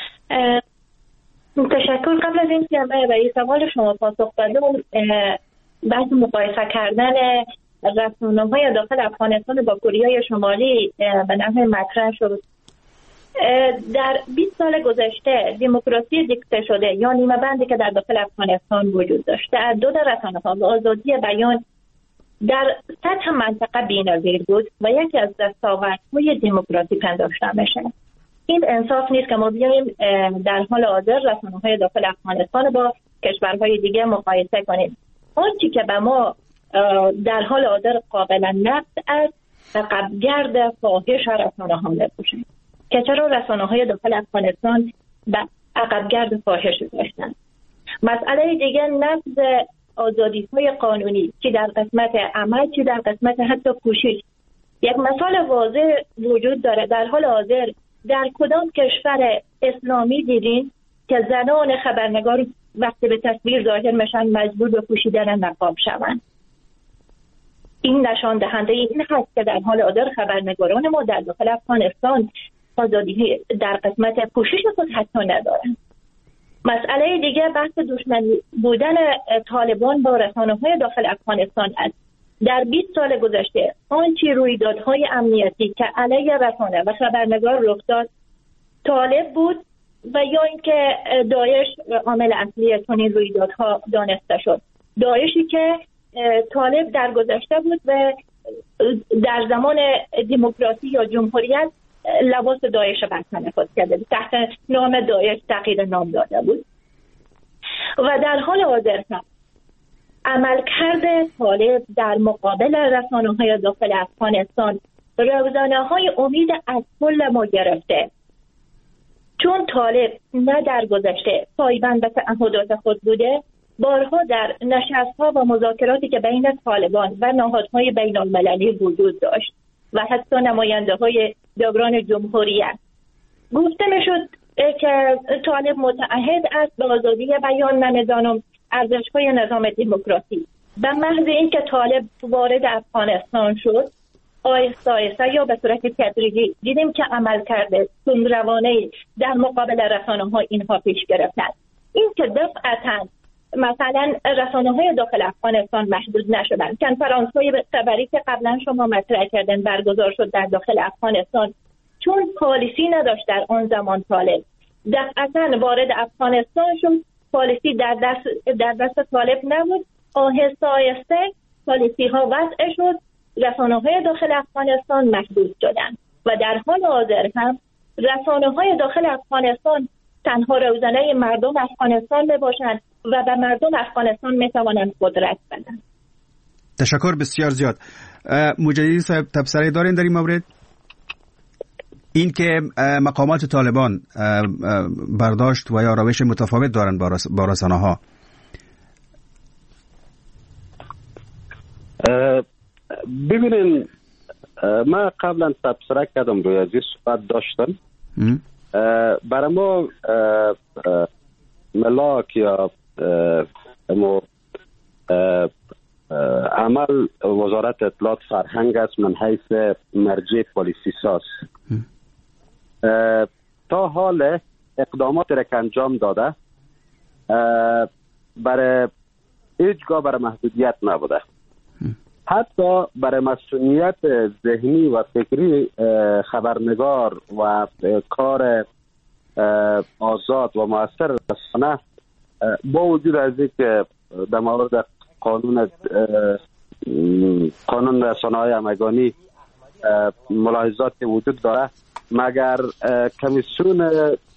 تشکر. قبل از اینکه برای سوال شما پاسخ بدم، بحث مقایسه کردن رسانه‌های داخل افغانستان با کره شمالی به نحو مطرح شد. در 20 سال گذشته دموکراسی دیکته شده یا نیمه بندی که در داخل افغانستان وجود داشت، تعدد رسانه‌ها و آزادی بیان در سطح منطقه بی‌نظیر بود و یکی از دستاوردهای دموکراسی پنداشته میشه. این انصاف نیست که ما بیاییم در حال حاضر رسانه‌های داخل افغانستان با کشورهای دیگه مقایسه کنیم. آنچه که به ما در حال حاضر قابل نقد است عقبگرد فاحش رسانه‌ها می‌باشد. که چرا رسانه‌های داخل افغانستان به عقبگرد فاحش داشتند. مسئله دیگه نقض آزادی‌های قانونی که در قسمت عمل چه در قسمت حتی کوشش. یک مثال واضح وجود داره. در حال حاضر در کدام کشور اسلامی دیدین که زنان خبرنگار وقتی به تصویر ظاهر میشن مجبور به پوشیدن نقاب شوند؟ این نشان دهنده این هست که در حال حاضر خبرنگاران ما در داخل افغانستان آزادی در قسمت پوشش خود حتی ندارند. مسئله دیگه بحث دشمنی بودن طالبان با رسانه‌های داخل افغانستان است. در 20 سال گذشته آنچه رویدادهای امنیتی که علیه رسانه و خبرنگار رخ داد طالب بود و یا اینکه داعش عامل اصلی چنین رویدادها دانسته شد. داعشی که طالب در گذشته بود و در زمان دموکراسی یا جمهوریت لباس داعش بر تن خود کرده بود، تحت نام داعش تغییر نام داده بود و در حال حاضر هم عملکرد طالب در مقابل رسانه‌های داخل افغانستان روزانه‌های امید از کل ما گرفته، چون طالب نه در گذشته پایبند به تعهدات خود بوده، بارها در نشست‌ها و مذاکراتی که بین طالبان و نهادهای بین‌المللی وجود داشت و حتی نماینده‌های جبران جمهوریت گفته می‌شد که طالب متعهد است به آزادی بیان و نظام ارزش‌های نظام دموکراسی. به محض اینکه طالب وارد افغانستان شد، آهسته آهسته یا به صورت تدریجی دیدیم که عمل کرده تندروانه‌ای در مقابل رسانه‌ها اینها پیش گرفتند. این که دفعتاً مثلا رسانه‌های داخل افغانستان محدود نشدند. کنفرانس‌های خبری که قبلا شما مطرح کردن برگزار شد در داخل افغانستان، چون پالیسی نداشت در آن زمان طالب، دفعتاً وارد افغانستان شد، پالیسی در دست طالب نبود، آهسته آهسته پالیسی ها وضع شد، رسانه‌های داخل افغانستان محدود شدند و در حال حاضر هم رسانه‌های داخل افغانستان تنها روزنه مردم افغانستان باشند و به مردم افغانستان میتوانند قدرت بدن. تشکر بسیار زیاد. مجددی صاحب تبصره دارین در این مورد؟ این که مقامات طالبان برداشت و یا روش متفاوت دارن با رسانه ها. ببینین، من قبلا تبصره کردم روی از این صحبت داشتم. برای ما ملاک یا عمل وزارت اطلاعات فرهنگ است من حیث مرجع پالیسی ساز. تا حال اقدامات را که انجام داده برای هیچگاه برای محدودیت نبوده، حتی برای مسئولیت ذهنی و فکری خبرنگار و کار آزاد و مؤثر رسانه با وجود از اینکه در مورد قانون رسانه‌های همگانی ملاحظات وجود داره، مگر کمیسیون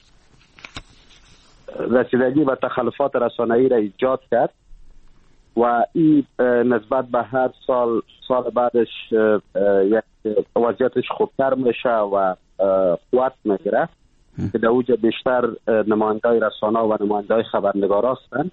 رسیدگی و تخلفات رسانه‌ای را ایجاد کرد و این نسبت به هر سال بعدش یک وضعیتش خوبتر میشه و قوت میگیره که در اوج بیشتر نماینده‌های رسانه و نماینده‌های خبرنگار هستند.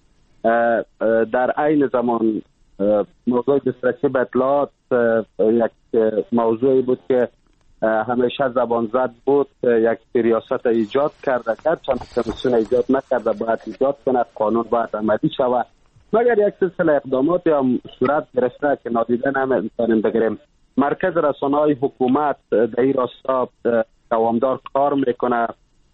در عین زمان موضوع دسترسی به اطلاعات یک موضوعی بود که همیشه زبان زد بود، یک ریاست ایجاد کرده چند کمیسیون ایجاد نکرده، باید ایجاد کنه، قانون باید عملی شود، مگر یک سلسله اقدامات هم صورت گرفته که نادیده نمیتونیم بگیریم. مرکز رسانه‌های حکومت در این راستا دوامدار کار میکنه،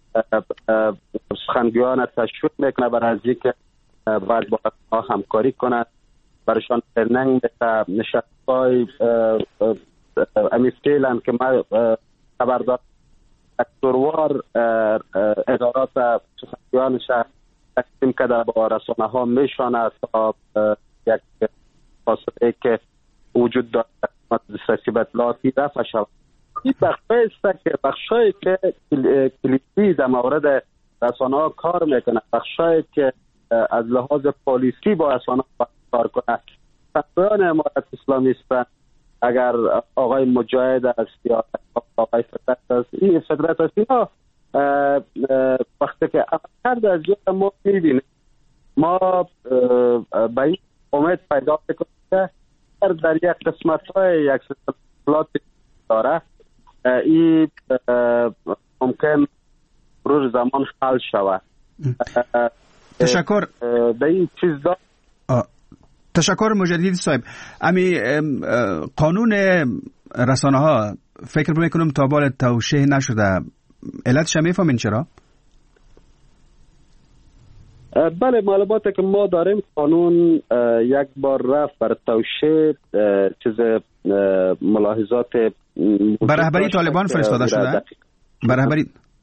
سخنگویان تشویق میکنه برای از اینکه باید با رسانه‌ها همکاری کنه، برایشان ترنینگ میده، نشست‌های امیستیلن که ما خبردار اکتوروار ادارات سخنگویانش تقسیم کرده با رسانه ها میشانه تا یک فاصله که وجود داره دسترسی به اطلاعاتی رفع شود. این بخشایی که کلیدی در مورد رسانه ها کار میکنه، بخشایی که از لحاظ پالیسی با رسانه ها کار کنه، سخنگویان امارت اسلامی هستند. اگر آقای مجاهد است یا آقای فدرت است، این فدرت است، اینا وقتی که عملکرد از جا ما میبینیم، ما به این امید پیدا میکنیم که در یک قسمت های یک سلسلات داره این ممکن روز زمان حل شود. تشکر. به این چیز دار تشکر مجددی صاحب. امی قانون رسانه ها فکر میکنم تا بال توشیح نشده، علتش میفهمین چرا؟ بله، معلوماتی که ما داریم قانون یک بار رفت بر توشیح چیز ملاحظات بر رهبری طالبان فرستاده شده؟ بر رهبری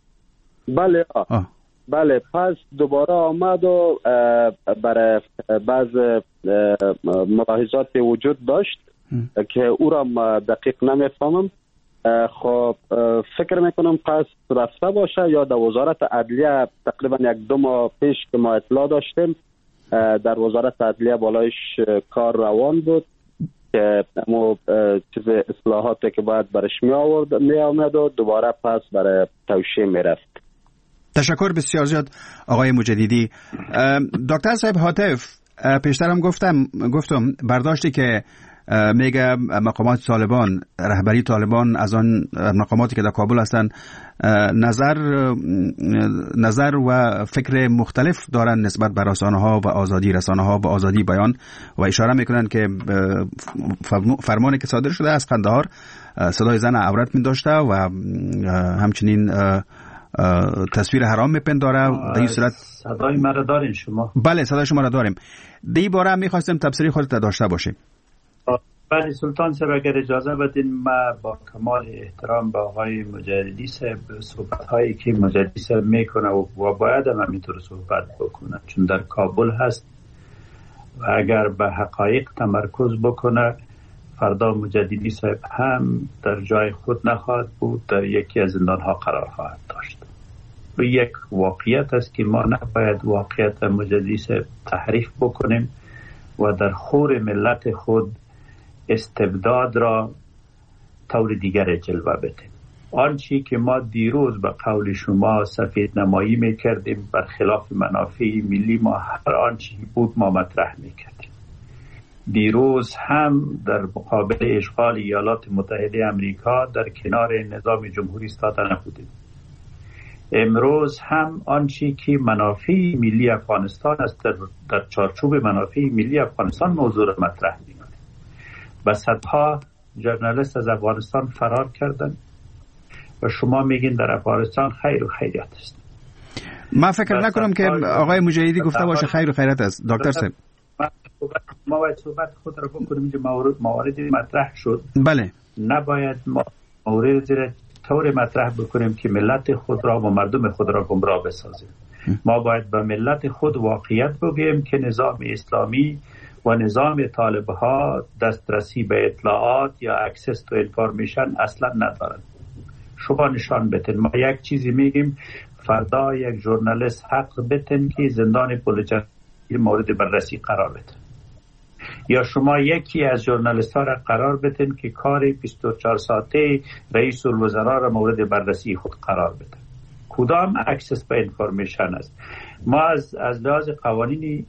بله پس دوباره آمد و برای بعض ملاحظات وجود داشت که او را دقیق نمیفهمم. خب فکر میکنم پس رفته باشه یا در وزارت عدلیه تقریبا 1-2 ماه پیش که ما اطلاع داشتیم در وزارت عدلیه بالایش کار روان بود که اما چیز اصلاحاتی که باید برش می آمد و دوباره پس برای توشیح می رفت. تشکر بسیار زیاد آقای مجددی. دکتر صاحب هاتف، پیشترم گفتم برداشتی که میگه مقامات طالبان، رهبری طالبان از آن مقاماتی که در کابل هستند نظر و فکر مختلف دارن نسبت به رسانه‌ها و رسانه‌ها و آزادی بیان و اشاره میکنن که فرمانی که صادر شده از قندهار صدای زن عورت می داشته و همچنین تصویر حرام میپنداره. در این صورت صدای ما را دارین شما؟ بله صدای شما را داریم. در این باره میخواستم تبصره خودت داشته باشیم. بله سلطان صاحب اگر اجازه بدین ما با کمال احترام به آقای مجددی صاحب صحبت هایی که مجددی صاحب میکنه و باید هم همینطور صحبت بکنه چون در کابل هست و اگر به حقایق تمرکز بکنه فردا مجددی صاحب هم در جای خود نخواهد بود، در یکی از زندان ها قرار خواهد داشت. و یک واقعیت است که ما نباید واقعیت مجددی صاحب تحریف بکنیم و در خور ملت خود استبداد را طور دیگر جلوه بدیم. آنچه که ما دیروز به قول شما سفید نمایی میکردیم برخلاف منافع ملی، ما هر آنچه بود ما مطرح میکردیم. دیروز هم در مقابل اشغال ایالات متحده امریکا در کنار نظام جمهوری ایستاده نبودیم. امروز هم آنچه که منافع ملی افغانستان است در چارچوب منافع ملی افغانستان موضوع را مطرح میکنیم. و صدها ژورنالیست از افغانستان فرار کردند و شما میگین در افغانستان خیر و خیریت است. ما فکر نکنم که آقای مجددی گفته باشه خیر و خیریت است. دکتر صاحب ما باید صحبت خود را بکنیم که مواردی مطرح شد. بله نباید ما موردی را طور مطرح بکنیم که ملت خود را و مردم خود را گمراه بسازیم. ما باید به ملت خود واقعیت بگیم که نظام اسلامی و نظام طالب‌ها دسترسی به اطلاعات یا اکسس تو انفورمیشن اصلا ندارن. شما نشان بتن. ما یک چیزی میگیم فردا یک ژورنالیست حق بتن که زندان پولجر مورد بررسی قرار بتن، یا شما یکی از ژورنالیست‌ها را قرار بتن که کار 24 ساعته رئیس الوزراء را مورد بررسی خود قرار بتن. کدام اکسس به انفورمیشن است؟ ما از لحاظ قوانین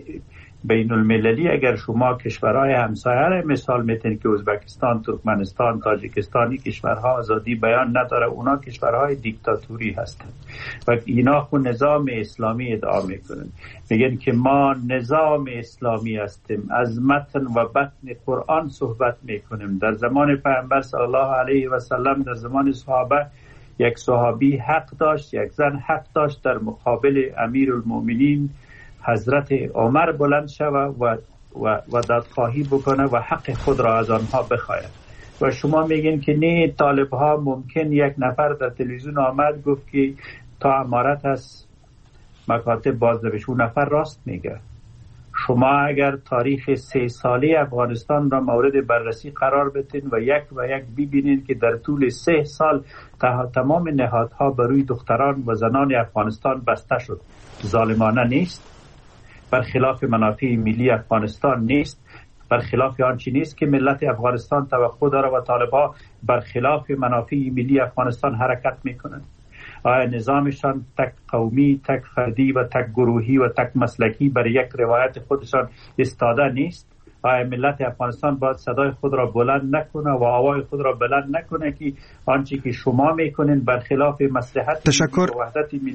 بین المللی اگر شما کشورهای همسایه را مثال میتین که ازبکستان، ترکمنستان، تاجیکستانی کشورها آزادی بیان نداره، اونا کشورهای دیکتاتوری هستند و اینا خود نظام اسلامی ادعا میکنن. میگن که ما نظام اسلامی هستیم، از متن و بطن قرآن صحبت میکنیم. در زمان پیامبر صلی الله علیه و سلم، در زمان صحابه، یک صحابی حق داشت، یک زن حق داشت در مقابل امیرالمؤمنین حضرت عمر بلند شود و دادخواهی بکنه و حق خود را از آنها بخواهد. و شما میگین که نه، طالب ها ممکن یک نفر در تلویزیون آمد گفت که تا امارت از مکاتب بازنوشت، اون نفر راست میگه. شما اگر تاریخ 3 ساله افغانستان را مورد بررسی قرار بدین و یک ببینید که در طول 3 سال تمام نهادها بروی دختران و زنان افغانستان بسته شد، ظالمانه نیست؟ برخلاف منافع ملی افغانستان نیست؟ برخلاف آنچه نیست که ملت افغانستان توقع داره و طالبها برخلاف منافع ملی افغانستان حرکت میکنند؟ آیا نظامشان تک قومی، تک فردی و تک گروهی و تک مسلکی بر یک روایت خودشان استاده نیست؟ آیا ملت افغانستان باید صدای خود را بلند نکنه و آوای خود را بلند نکنه که آنچه که شما میکنین برخلاف مصلحت و وحدت ملی؟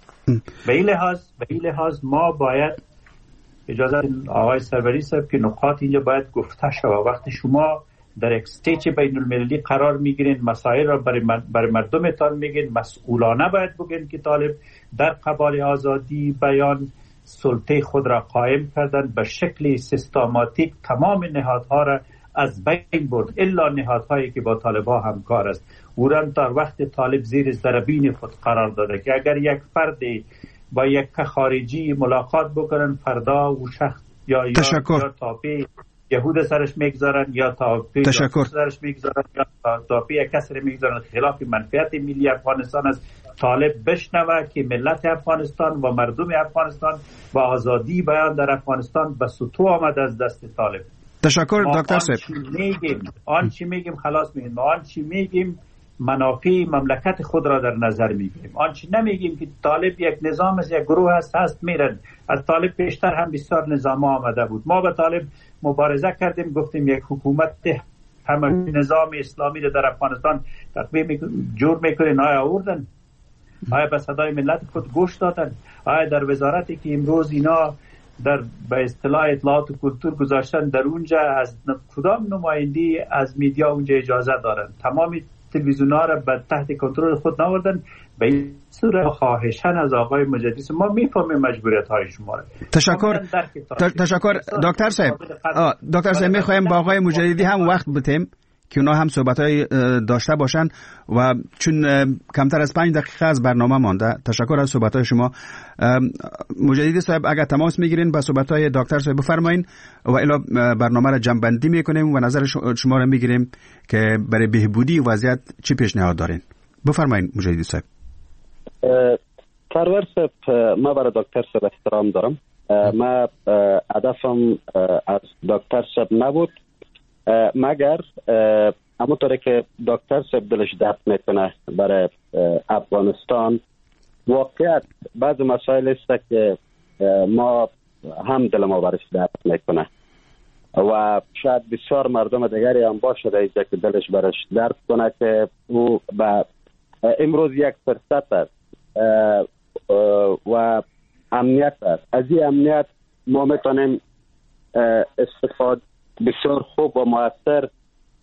به این لحاظ ما باید اجازه آقای سروری صاحب که نقاط اینجا باید گفته شود. وقتی شما در یک استیج بین المللی قرار میگیرین، مسائل را برای مردمتان میگین، مسئولانه باید بگین که طالب در قبال آزادی بیان سلطه خود را قائم کردن، به شکل سیستماتیک تمام نهادها را از بین برد الا نهادهایی که با طالبها همکار است. اوران تا وقت طالب زیر ضربین خود قرار داده که اگر یک فرد با یک خارجی ملاقات بکنن، فردا و شخص یا تاپی یهود سرش میگذارن یا تاپی سرش میگذارن یا تاپی کسر میگذارن. خلاف منفعت ملی افغانستان است طالب بشنوه که ملت افغانستان و مردم افغانستان و آزادی بیان در افغانستان به سطوح آمد از دست طالب. تشکر دکتر صاحب. آنچه میگیم خلاص میگیم، آنچه میگیم منافع مملکت خود را در نظر میگیریم. آنچه نمیگیم که طالب یک نظام است، یک گروه هست میرن. از طالب پیشتر هم بسیار نظام آمده بود. ما با طالب مبارزه کردیم، گفتیم یک حکومت همه نظام اسلامی در افغانستان تقویم جور میکنین. آیا آوردن؟ آیا به صدای ملت خود گوش دادن؟ آیا در وزارتی که امروز اینا در به اصطلاح اطلاعات و کلتور گذاشتن در اونجا از کدام نمایندی از میدیا اونجا اجازه دارن؟ تمامی تلویزیون‌ها را به تحت کنترل خود نوردن. به این صورت خواهشاً از آقای مجددی ما میفهمیم مجبوریت‌های شما را. تشکر دکتر صاحب. دکتر صاحب می‌خوایم با آقای مجددی هم وقت بتیم که اونا هم صحبت‌های داشته باشن و چون کمتر از 5 دقیقه از برنامه مانده. تشکر از صحبت‌های شما. مجددی صاحب اگر تماس میگیرین با صحبت‌های دکتر صاحب بفرمایین و الا برنامه را جمع‌بندی میکنیم و نظر شما را میگیریم که برای بهبودی وضعیت چی پیشنهاد دارین. بفرمایین مجددی صاحب. سرور صاحب، ما برای دکتر صاحب احترام دارم. ما هدفم از دکتر صاحب نبود مگر همونطوری که دکتر صاحب دلش درد میکنه برای افغانستان. واقعیت بعض مسائل است که ما هم دل ما برش درد میکنه و شاید بسیار مردم دیگری هم باشه در که دلش برش درد کنه که او به امروز یک فرصت است و امنیت است. از این امنیت ما میتونیم استفاده بسیار خوب و مؤثر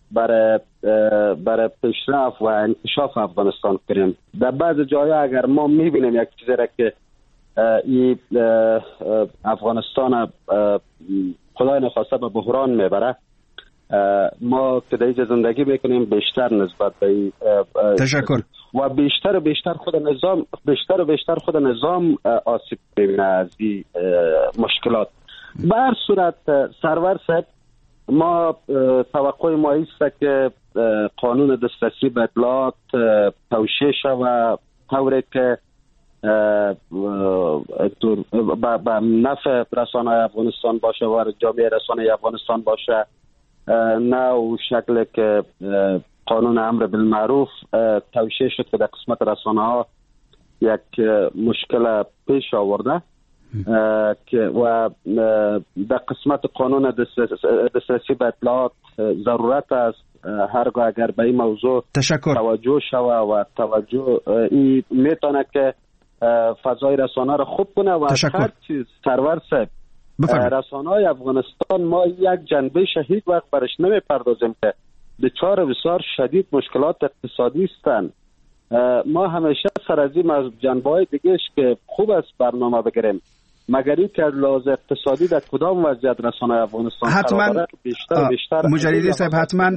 برای پیشرفت و انکشاف افغانستان کنیم. در بعض جاها اگر ما میبینیم یک چیزی را که این افغانستان خدای نخواسته به بحران میبره، ما که در زندگی میکنیم بیشتر نسبت به تشکر و بیشتر خود نظام آسیب میبینه از این مشکلات. به هر صورت سرور صاحب، ما توقع ما است که قانون دسترسی به اطلاعات توشیح شود طوری که به نفع رسانه‌های افغانستان باشه و جامعه رسانه‌ای افغانستان باشه، نه او شکل که قانون امر بالمعروف توشیح شد که در قسمت رسانه‌ها یک مشکل پیش آورده و در قسمت قانون دسترسی به اطلاعات ضرورت است هرگاه اگر به این موضوع توجه شود و توجه این میتونه که فضای رسانه را خوب کنه و هر چیز سرور صاحب رسانه‌های افغانستان ما یک جنبه شهید وقت برش نمیپردازیم که دچار بسیار شدید مشکلات اقتصادی هستند. ما همیشه سر از این جنبه‌های دیگهش که خوب است برنامه بگیریم، مگری که لحاظ اقتصادی در کدام وضعیت رسانه‌های افغانستان بیشتر مجددی صاحب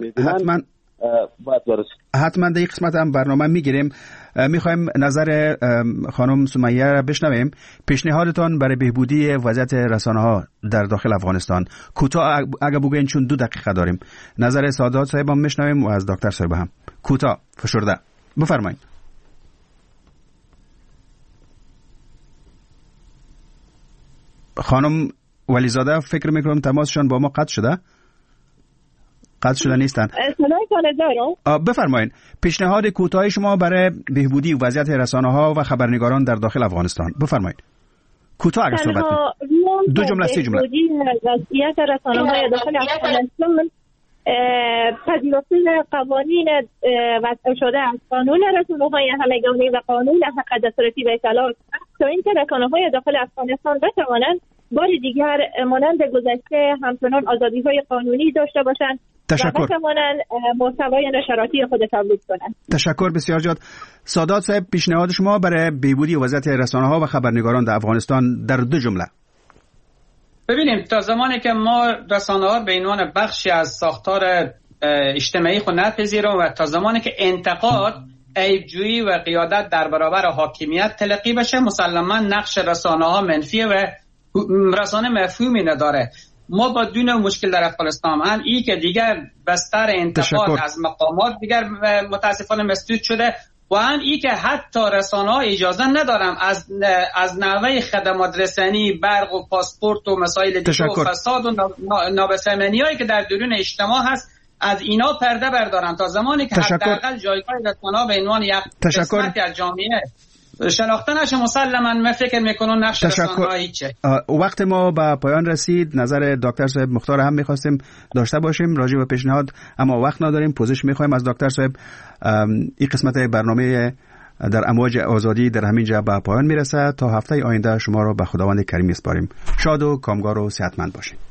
حتما در این قسمت هم برنامه میگیریم. میخوایم نظر خانم سمیه را بشنویم. پیشنهادتان برای بهبودی وضعیت رسانه‌ها در داخل افغانستان کوتاه اگه بگوین، چون 2 دقیقه داریم. نظر سادات صاحب هم میشنویم و از دکتر صاحب هم کوتاه فشرده بفرمایید. خانم ولیزاده فکر میکنم تماسشان با ما قطع شده نیستن. بفرمایید پیشنهاد کوتاه شما برای بهبودی وضعیت رسانه‌ها و خبرنگاران در داخل افغانستان بفرمایید. کوتاه اگر صحبت کنید. 2 جمله 3 جمله. وضعیت رسانه‌های داخل افغانستان پذیرفتن قوانین وضع شده از قانون رسانه‌های همگانی و قانون حق دسترسی به اطلاعات تا اینکه رسانه‌های داخل افغانستان بتوانند بار دیگر مانند گذشته همچنان آزادی‌های قانونی داشته باشند و بتوانند محتوای نشراتی خود تولید کنند. تشکر بسیار زیاد. سادات صاحب پیشنهاد شما برای بهبودی وضعیت رسانه‌ها و خبرنگاران در افغانستان در 2 جمله. ببینیم تا زمانی که ما رسانه‌ها به عنوان بخشی از ساختار اجتماعی خود نپذیریم و تا زمانی که انتقاد، عیب‌جویی و قیادت در برابر حاکمیت تلقی بشه، مسلماً نقش رسانه‌ها منفی و رسانه مفهومی نداره. ما با دو نوع مشکل در افغانستان هم این که دیگر بستر انتقاد از مقامات دیگر متاسفانه مسدود شده و هم ای که حتی رسانه ها اجازه ندارم از نحوه خدمات رسانی، برق و پاسپورت و مسائل دیگه و فساد و نابسامانی هایی که در درون اجتماع هست از اینا پرده بردارن تا زمانی که حداقل جایگاه رسانه ها به عنوان یک قسمتی از جامعه شناخته نشه. مسلما من فکر میکنم نقش رسانه‌ها هیچه. وقت ما به پایان رسید. نظر دکتر صاحب مختار هم میخواستیم داشته باشیم راجع به پیشنهاد، اما وقت نداریم. پوزش میخوایم از دکتر صاحب. این قسمت برنامه در امواج آزادی در همین جا به پایان میرسه. تا هفته آینده شما را به خداوند کریم میسپاریم. شاد و کامگار و صحتمند باشید.